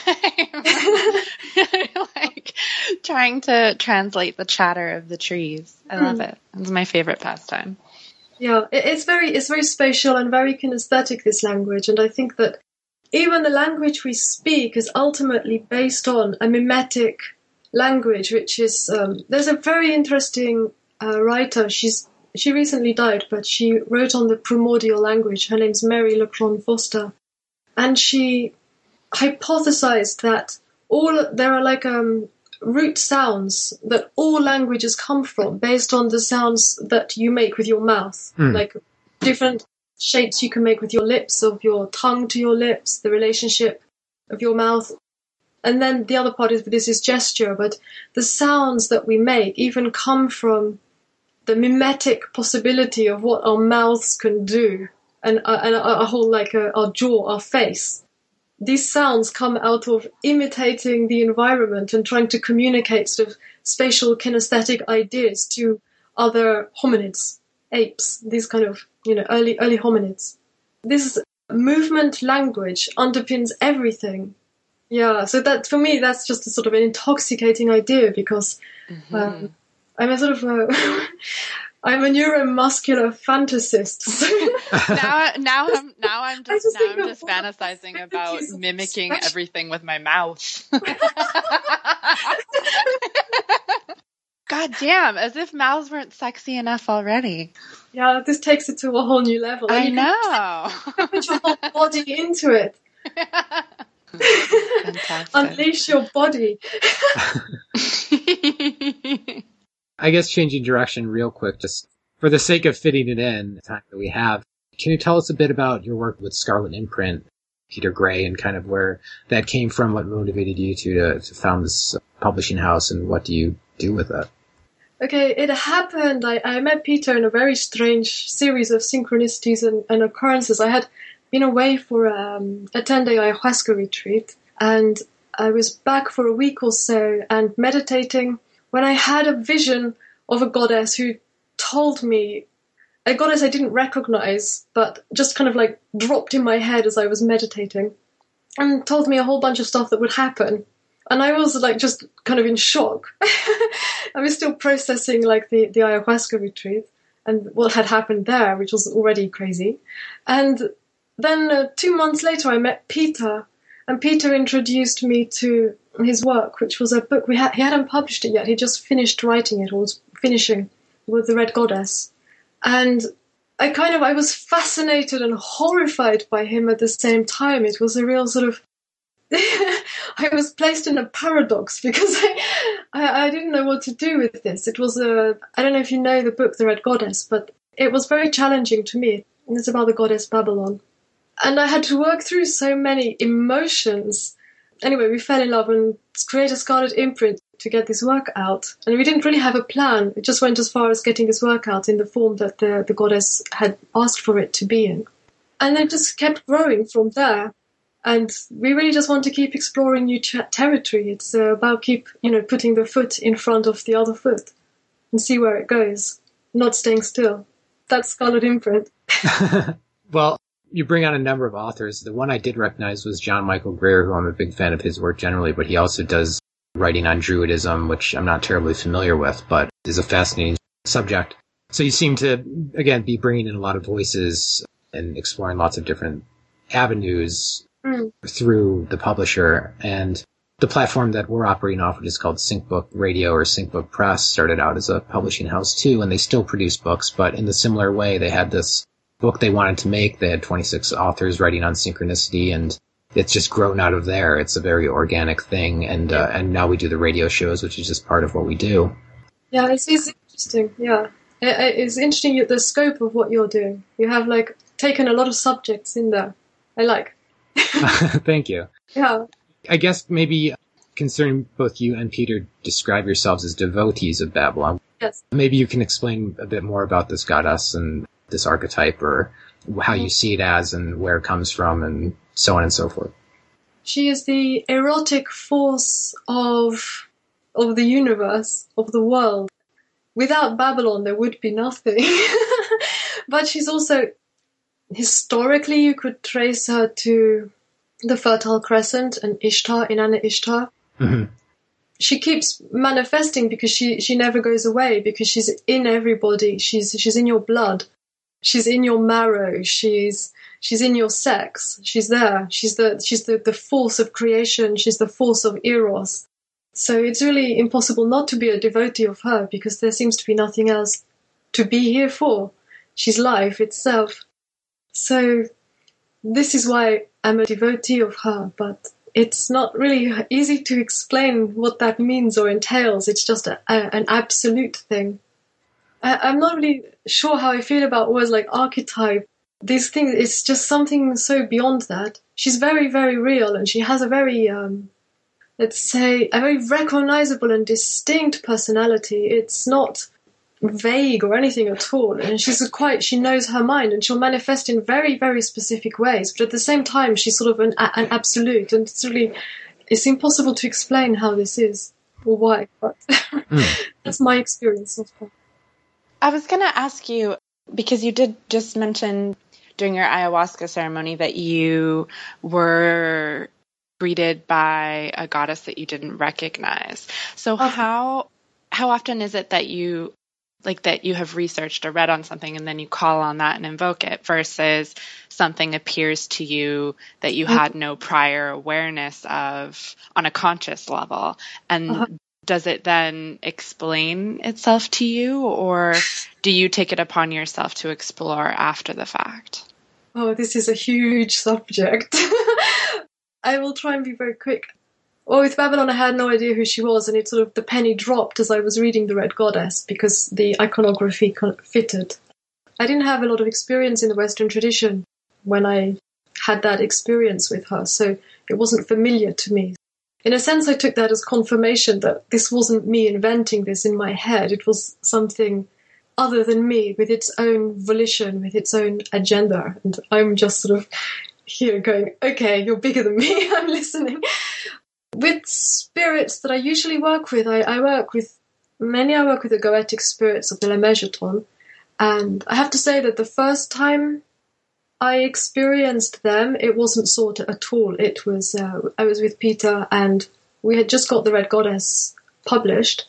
time. Like trying to translate the chatter of the trees. I love mm. it. It's my favorite pastime. Yeah, it, it's very it's very spatial and very kinesthetic, this language. And I think that even the language we speak is ultimately based on a mimetic language, which is um, there's a very interesting uh, writer. She's She recently died, but she wrote on the primordial language. Her name's Mary LeCron Foster. And she hypothesized that all there are like um, root sounds that all languages come from based on the sounds that you make with your mouth. Mm. Like different shapes you can make with your lips, of your tongue to your lips, the relationship of your mouth. And then the other part is this is gesture, but the sounds that we make even come from the mimetic possibility of what our mouths can do, and, uh, and our, our whole, like, uh, our jaw, our face. These sounds come out of imitating the environment and trying to communicate sort of spatial kinesthetic ideas to other hominids, apes, these kind of, you know, early, early hominids. This movement language underpins everything. Yeah, so that, for me, that's just a sort of an intoxicating idea, because mm-hmm. um, I'm a sort of a, I'm a neuromuscular fantasist. So now, now I'm now I'm just, just now I'm just fantasizing about mimicking everything with my mouth. God, God damn, as if mouths weren't sexy enough already. Yeah, this takes it to a whole new level. I you know. Can put your whole body into it. Fantastic. Unleash your body. I guess changing direction real quick, just for the sake of fitting it in, the time that we have, can you tell us a bit about your work with Scarlet Imprint, Peter Gray, and kind of where that came from, what motivated you to, to, to found this publishing house, and what do you do with it? Okay, it happened. I, I met Peter in a very strange series of synchronicities and, and occurrences. I had been away for um, a ten-day ayahuasca retreat, and I was back for a week or so and meditating when I had a vision of a goddess who told me, a goddess I didn't recognize, but just kind of like dropped in my head as I was meditating, and told me a whole bunch of stuff that would happen. And I was like just kind of in shock. I was still processing like the, the ayahuasca retreat and what had happened there, which was already crazy. And then uh, two months later, I met Peter, and Peter introduced me to his work, which was a book. We ha- he hadn't published it yet. He just finished writing it, or was finishing, with The Red Goddess. And I kind of, I was fascinated and horrified by him at the same time. It was a real sort of, I was placed in a paradox because I, I, I didn't know what to do with this. It was a, I don't know if you know the book, The Red Goddess, but it was very challenging to me. It's about the goddess Babylon. And I had to work through so many emotions. Anyway, we fell in love and created Scarlet Imprint to get this work out. And we didn't really have a plan. It just went as far as getting this work out in the form that the, the goddess had asked for it to be in. And it just kept growing from there. And we really just want to keep exploring new ter- territory. It's uh, about keep, you know, putting the foot in front of the other foot and see where it goes, not staying still. That's Scarlet Imprint. Well, you bring on a number of authors. The one I did recognize was John Michael Greer, who I'm a big fan of his work generally, but he also does writing on Druidism, which I'm not terribly familiar with, but is a fascinating subject. So you seem to, again, be bringing in a lot of voices and exploring lots of different avenues mm. through the publisher. And the platform that we're operating off, which is called SyncBook Radio or SyncBook Press, started out as a publishing house too, and they still produce books, but in the similar way, they had this book they wanted to make. They had twenty-six authors writing on synchronicity, and it's just grown out of there. It's a very organic thing, and uh, and now we do the radio shows, which is just part of what we do. Yeah, it's, it's interesting. Yeah, it, it's interesting the scope of what you're doing. You have like taken a lot of subjects in there. I like. Thank you. Yeah. I guess maybe concerning both you and Peter, describe yourselves as devotees of Babylon. Yes. Maybe you can explain a bit more about this goddess and this archetype, or how you see it as and where it comes from, and so on and so forth. She is the erotic force of of the universe, of the world. Without Babylon, there would be nothing. But she's also, historically, you could trace her to the Fertile Crescent and Ishtar, Inanna Ishtar. Mm-hmm. She keeps manifesting because she, she never goes away, because she's in everybody. She's she's in your blood. She's in your marrow. She's she's in your sex. She's there. She's the she's the, the force of creation. She's the force of Eros. So it's really impossible not to be a devotee of her, because there seems to be nothing else to be here for. She's life itself. So this is why I'm a devotee of her, but it's not really easy to explain what that means or entails. It's just a, a, an absolute thing. I, I'm not really sure how I feel about words like archetype. These things, it's just something so beyond that. She's very, very real, and she has a very, um, let's say, a very recognizable and distinct personality. It's not vague or anything at all. And she's a quite, she knows her mind, and she'll manifest in very, very specific ways. But at the same time, she's sort of an, an absolute, and it's really, it's impossible to explain how this is or why. But mm. That's my experience of her. I was going to ask you, because you did just mention during your ayahuasca ceremony that you were greeted by a goddess that you didn't recognize. So okay. how how often is it that you like that you have researched or read on something and then you call on that and invoke it, versus something appears to you that you had no prior awareness of on a conscious level, and uh-huh. does it then explain itself to you, or do you take it upon yourself to explore after the fact? Oh, this is a huge subject. I will try and be very quick. Well, with Babylon, I had no idea who she was, and it sort of, the penny dropped as I was reading The Red Goddess because the iconography fitted. I didn't have a lot of experience in the Western tradition when I had that experience with her, so it wasn't familiar to me. In a sense, I took that as confirmation that this wasn't me inventing this in my head. It was something other than me, with its own volition, with its own agenda. And I'm just sort of here going, okay, you're bigger than me, I'm listening. With spirits that I usually work with, I, I work with, many I work with the Goetic spirits of the Lemaitre-ton. And I have to say that the first time I experienced them, it wasn't sought at all. It was, uh, I was with Peter and we had just got The Red Goddess published.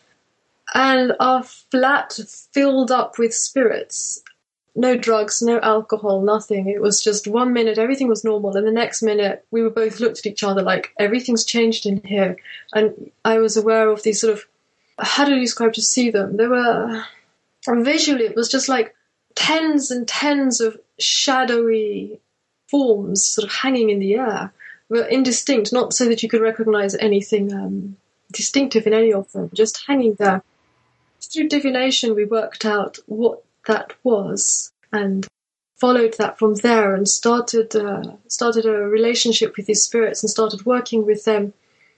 And our flat filled up with spirits. No drugs, no alcohol, nothing. It was just one minute, everything was normal. And the next minute, we were both looked at each other like, everything's changed in here. And I was aware of these sort of, how do you describe to see them? They were, visually, it was just like tens and tens of shadowy forms sort of hanging in the air. Were indistinct, not so that you could recognize anything um, distinctive in any of them, just hanging there. Through divination, we worked out what that was and followed that from there and started uh, started a relationship with these spirits and started working with them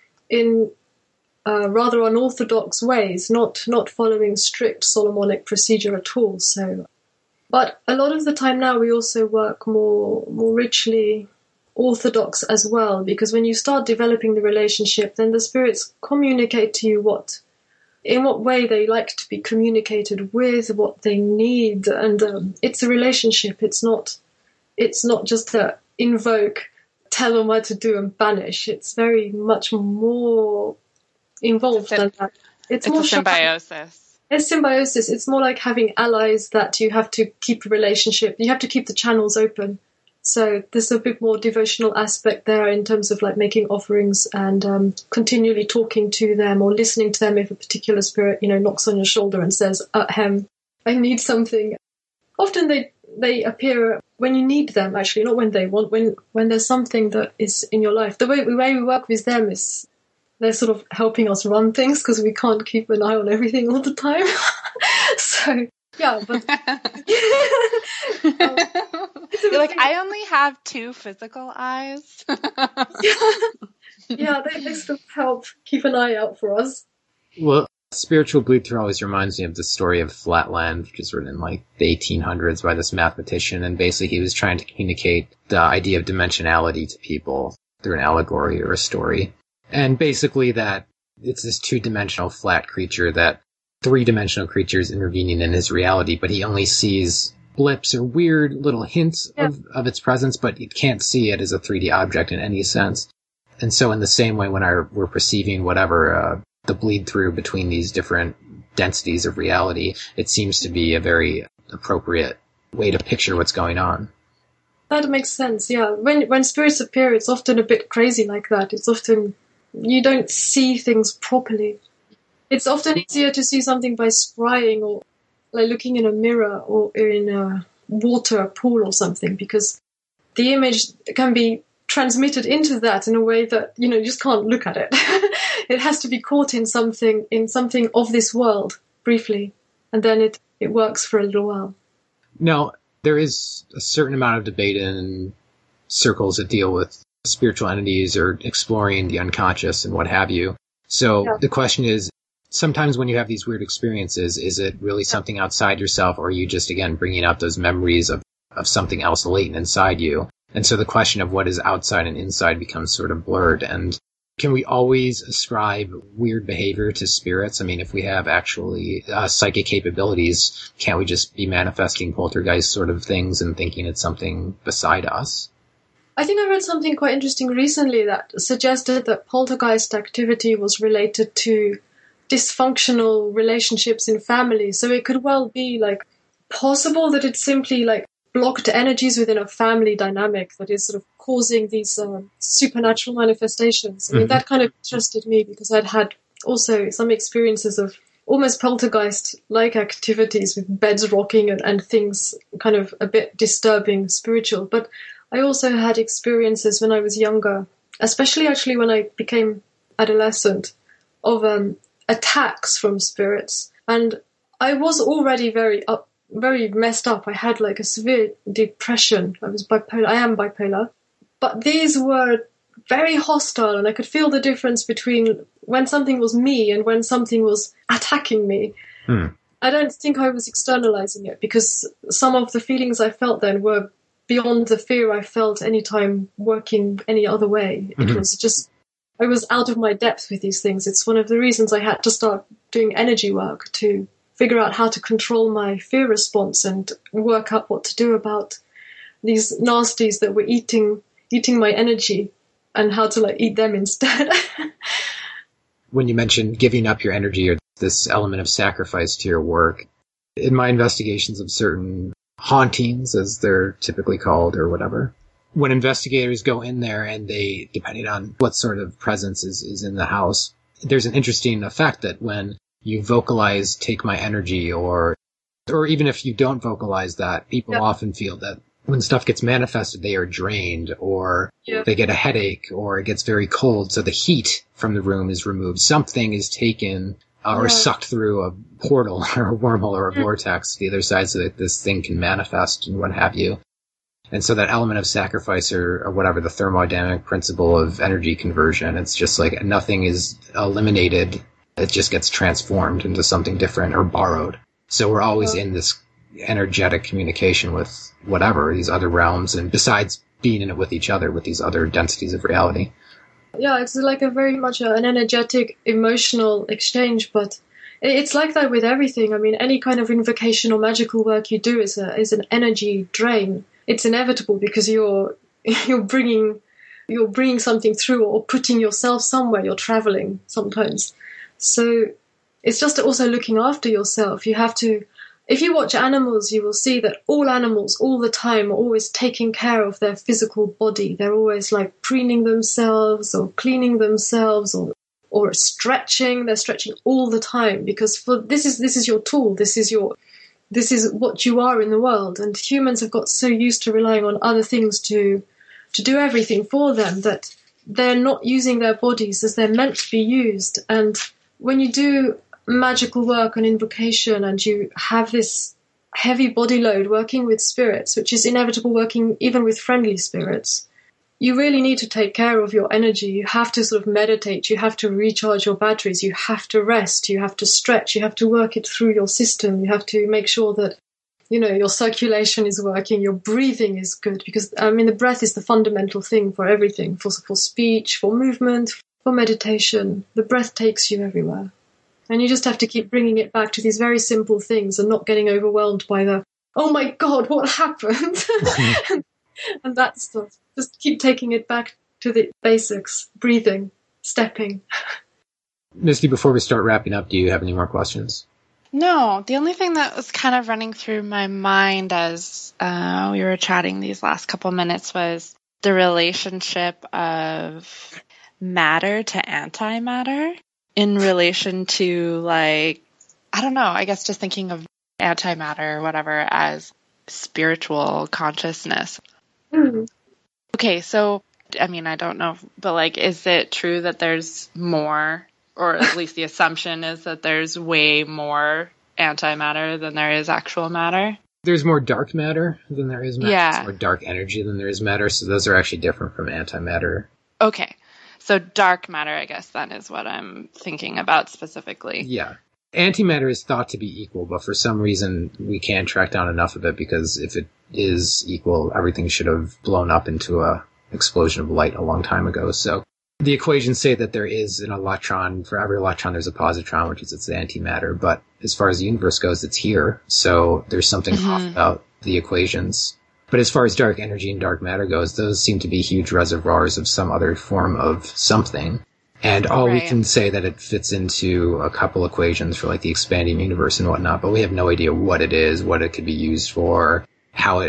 in uh, rather unorthodox ways, not not following strict Solomonic procedure at all. So, but a lot of the time now we also work more more richly orthodox as well, because when you start developing the relationship, then the spirits communicate to you what. in what way they like to be communicated with, what they need, and um, it's a relationship. It's not, it's not just a invoke, tell them what to do and banish. It's very much more involved it's a, than that. It's, it's more a symbiosis. It's symbiosis. It's more like having allies that you have to keep a relationship. You have to keep the channels open. So there's a bit more devotional aspect there in terms of like making offerings and um, continually talking to them or listening to them if a particular spirit, you know, knocks on your shoulder and says, ahem, I need something. Often they they appear when you need them, actually, not when they want, when when there's something that is in your life. The way, the way we work with them is they're sort of helping us run things because we can't keep an eye on everything all the time. So... Yeah, but um, you're like, I only have two physical eyes. yeah, yeah they, they still help keep an eye out for us. Well, Spiritual Bleed Through always reminds me of the story of Flatland, which is written in like the eighteen hundreds by this mathematician, and basically he was trying to communicate the idea of dimensionality to people through an allegory or a story. And basically that it's this two-dimensional flat creature that three-dimensional creatures intervening in his reality, but he only sees blips or weird little hints yeah. of, of its presence, but you can't see it as a three D object in any sense. And so in the same way, when our, we're perceiving whatever, uh, the bleed through between these different densities of reality, it seems to be a very appropriate way to picture what's going on. That makes sense, yeah. When, when spirits appear, it's often a bit crazy like that. It's often, you don't see things properly. It's often easier to see something by scrying or like looking in a mirror or in a water pool or something, because the image can be transmitted into that in a way that, you know, you just can't look at it. It has to be caught in something, in something of this world briefly, and then it, it works for a little while. Now, there is a certain amount of debate in circles that deal with spiritual entities or exploring the unconscious and what have you. So yeah. The question is, sometimes when you have these weird experiences, is it really something outside yourself, or are you just, again, bringing out those memories of, of something else latent inside you? And so the question of what is outside and inside becomes sort of blurred. And can we always ascribe weird behavior to spirits? I mean, if we have actually uh, psychic capabilities, can't we just be manifesting poltergeist sort of things and thinking it's something beside us? I think I read something quite interesting recently that suggested that poltergeist activity was related to dysfunctional relationships in families. So it could well be like possible that it's simply like blocked energies within a family dynamic that is sort of causing these uh, supernatural manifestations. I mean, mm-hmm. that kind of interested me because I'd had also some experiences of almost poltergeist-like activities with beds rocking and, and things kind of a bit disturbing spiritual. But I also had experiences when I was younger, especially actually when I became adolescent, of um, attacks from spirits. And I was already very up, very messed up. I had like a severe depression. I was bipolar. I am bipolar. But these were very hostile, and I could feel the difference between when something was me and when something was attacking me. Hmm. I don't think I was externalizing it, because some of the feelings I felt then were beyond the fear I felt any time working any other way. Mm-hmm. It was just, I was out of my depth with these things. It's one of the reasons I had to start doing energy work, to figure out how to control my fear response and work out what to do about these nasties that were eating eating my energy, and how to like eat them instead. When you mentioned giving up your energy, or this element of sacrifice to your work, in my investigations of certain hauntings, as they're typically called or whatever, when investigators go in there and they, depending on what sort of presence is, is in the house, there's an interesting effect that when you vocalize take my energy, or or even if you don't vocalize that, people yeah. often feel that when stuff gets manifested, they are drained, or yeah. they get a headache, or it gets very cold, so the heat from the room is removed. Something is taken uh, or yeah. sucked through a portal or a wormhole or a vortex to the other side, so that this thing can manifest and what have you. And so that element of sacrifice, or, or whatever, the thermodynamic principle of energy conversion, it's just like nothing is eliminated. It just gets transformed into something different or borrowed. So we're always yeah. in this energetic communication with whatever, these other realms, and besides being in it with each other, with these other densities of reality. Yeah, it's like a very much a, an energetic, emotional exchange, but it's like that with everything. I mean, any kind of invocation or magical work you do is a, is an energy drain. It's inevitable, because you're you're bringing you're bringing something through, or putting yourself somewhere. You're traveling sometimes, so it's just also looking after yourself. You have to. If you watch animals, you will see that all animals, all the time, are always taking care of their physical body. They're always like preening themselves, or cleaning themselves, or or stretching. They're stretching all the time, because for this is this is your tool. This is your this is what you are in the world. And humans have got so used to relying on other things to to do everything for them, that they're not using their bodies as they're meant to be used. And when you do magical work and invocation, and you have this heavy body load working with spirits, which is inevitable working even with friendly spirits, you really need to take care of your energy. You have to sort of meditate, you have to recharge your batteries, you have to rest, you have to stretch, you have to work it through your system, you have to make sure that, you know, your circulation is working, your breathing is good, because I mean the breath is the fundamental thing for everything, for, for speech, for movement, for meditation. The breath takes you everywhere. And you just have to keep bringing it back to these very simple things, and not getting overwhelmed by the, oh my God, what happened? and, and that stuff. Just keep taking it back to the basics, breathing, stepping. Misty, before we start wrapping up, do you have any more questions? No, the only thing that was kind of running through my mind as uh, we were chatting these last couple minutes was the relationship of matter to antimatter. In relation to, like, I don't know, I guess just thinking of antimatter or whatever as spiritual consciousness. Mm. Okay, so, I mean, I don't know, but, like, is it true that there's more, or at least the assumption is that there's way more antimatter than there is actual matter? There's more dark matter than there is matter. Yeah. There's more dark energy than there is matter, so those are actually different from antimatter. Okay. So dark matter, I guess, then is what I'm thinking about specifically. Yeah. Antimatter is thought to be equal, but for some reason we can't track down enough of it, because if it is equal, everything should have blown up into a explosion of light a long time ago. So the equations say that there is an electron. For every electron, there's a positron, which is its antimatter. But as far as the universe goes, it's here. So there's something mm-hmm. off about the equations. But as far as dark energy and dark matter goes, those seem to be huge reservoirs of some other form of something. And all right. we can say that it fits into a couple equations for like the expanding universe and whatnot, but we have no idea what it is, what it could be used for, how it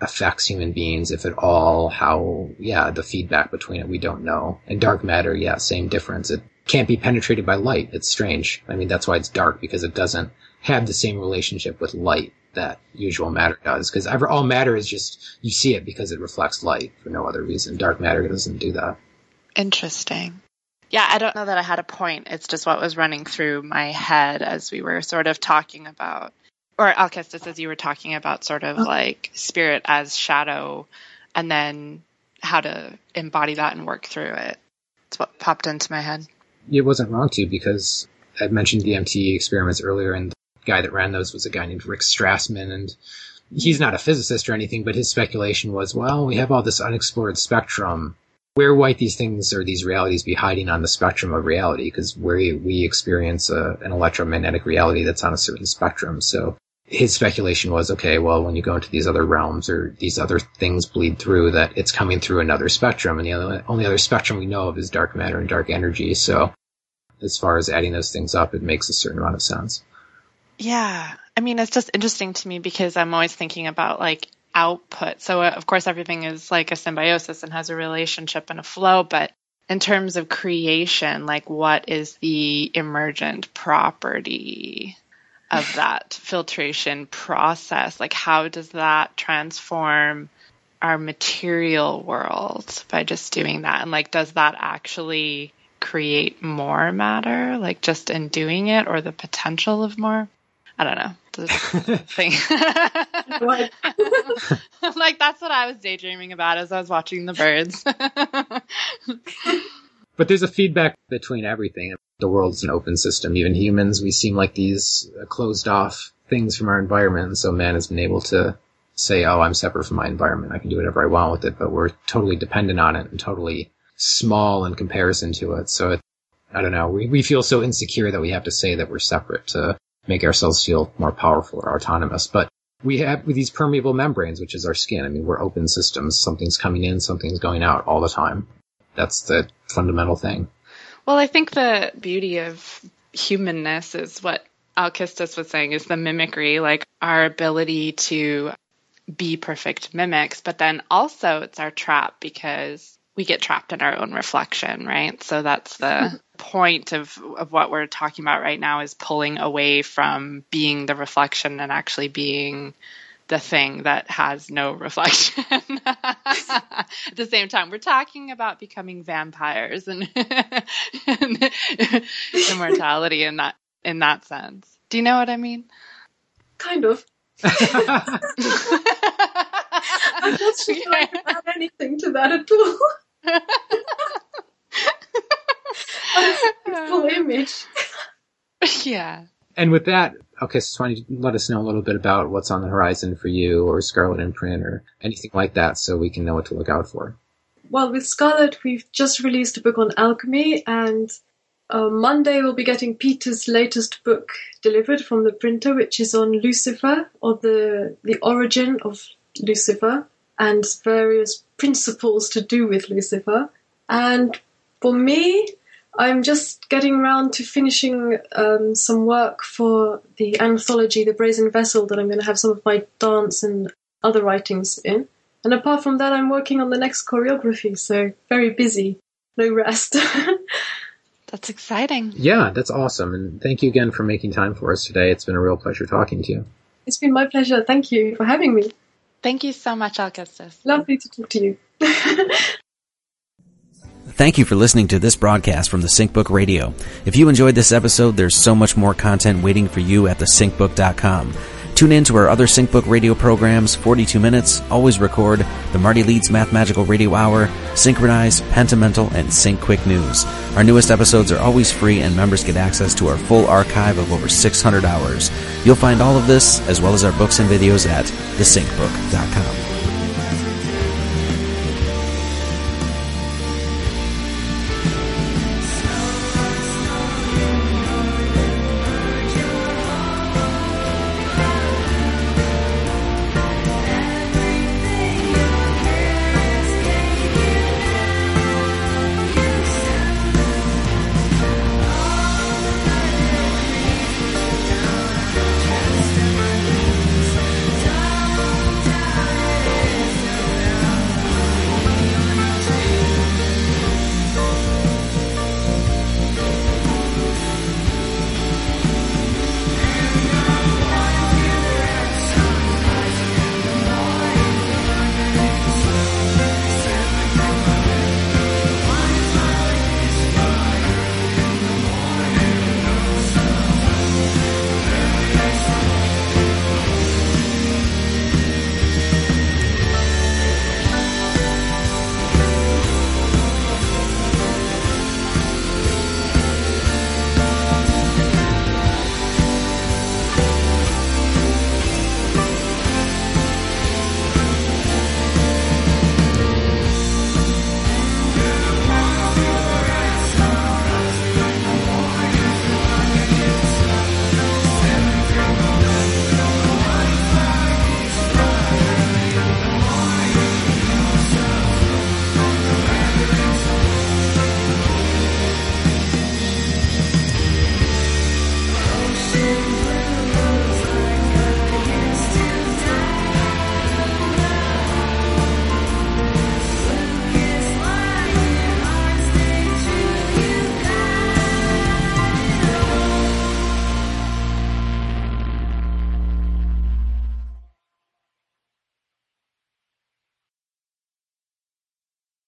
affects human beings, if at all, how, yeah, the feedback between it, we don't know. And dark matter, yeah, same difference. It can't be penetrated by light. It's strange. I mean, that's why it's dark, because it doesn't have the same relationship with light that usual matter does. Because all matter is just, you see it because it reflects light for no other reason. Dark matter doesn't do that. Interesting. Yeah, I don't know that I had a point. It's just what was running through my head as we were sort of talking about, or Alcestis, as you were talking about sort of like spirit as shadow, and then how to embody that and work through it. It's what popped into my head. It wasn't wrong to, because I mentioned the M T E experiments earlier, and the guy that ran those was a guy named Rick Strassman, and he's not a physicist or anything, but his speculation was, well, we have all this unexplored spectrum. Where might these things or these realities be hiding on the spectrum of reality? Because we we experience a, an electromagnetic reality that's on a certain spectrum. So his speculation was, okay, well, when you go into these other realms or these other things bleed through, that it's coming through another spectrum. And the other, only other spectrum we know of is dark matter and dark energy. So as far as adding those things up, it makes a certain amount of sense. Yeah. I mean, it's just interesting to me because I'm always thinking about like output. So uh, of course everything is like a symbiosis and has a relationship and a flow, but in terms of creation, like what is the emergent property of that filtration process? Like how does that transform our material world by just doing that? And like, does that actually create more matter, like just in doing it, or the potential of more? I don't know. The thing. Like, that's what I was daydreaming about as I was watching the birds. But there's a feedback between everything. The world's an open system. Even humans, we seem like these closed off things from our environment. And so man has been able to say, oh, I'm separate from my environment. I can do whatever I want with it. But we're totally dependent on it and totally small in comparison to it. So it, I don't know. We, we feel so insecure that we have to say that we're separate to make ourselves feel more powerful or autonomous. But we have these permeable membranes, which is our skin. I mean, we're open systems. Something's coming in, something's going out all the time. That's the fundamental thing. Well, I think the beauty of humanness is what Alcestis was saying, is the mimicry, like our ability to be perfect mimics. But then also it's our trap, because we get trapped in our own reflection, right? So that's the point of, of what we're talking about right now, is pulling away from being the reflection and actually being the thing that has no reflection. At the same time, we're talking about becoming vampires and, and immortality in that in that sense. Do you know what I mean? Kind of. I'm not sure I can add anything to that at all. Full image. Yeah. And with that, okay, so why don't you let us know a little bit about what's on the horizon for you, or Scarlet Imprint, or anything like that, so we can know what to look out for. Well, with Scarlet, we've just released a book on alchemy, and uh, Monday we'll be getting Peter's latest book delivered from the printer, which is on Lucifer, or the the origin of Lucifer, and various principles to do with Lucifer. And for me, I'm just getting around to finishing um, some work for the anthology, The Brazen Vessel, that I'm going to have some of my dance and other writings in. And apart from that, I'm working on the next choreography, so very busy, no rest. That's exciting. Yeah, that's awesome. And thank you again for making time for us today. It's been a real pleasure talking to you. It's been my pleasure. Thank you for having me. Thank you so much, Alcestis. Lovely to talk to you. Thank you for listening to this broadcast from the SyncBook Radio. If you enjoyed this episode, there's so much more content waiting for you at the sync book dot com. Tune in to our other SyncBook Radio programs, forty-two minutes, Always Record, the Marty Leeds Math Magical Radio Hour, Synchronize, Pentamental, and Sync Quick News. Our newest episodes are always free, and members get access to our full archive of over six hundred hours. You'll find all of this, as well as our books and videos, at the sync book dot com.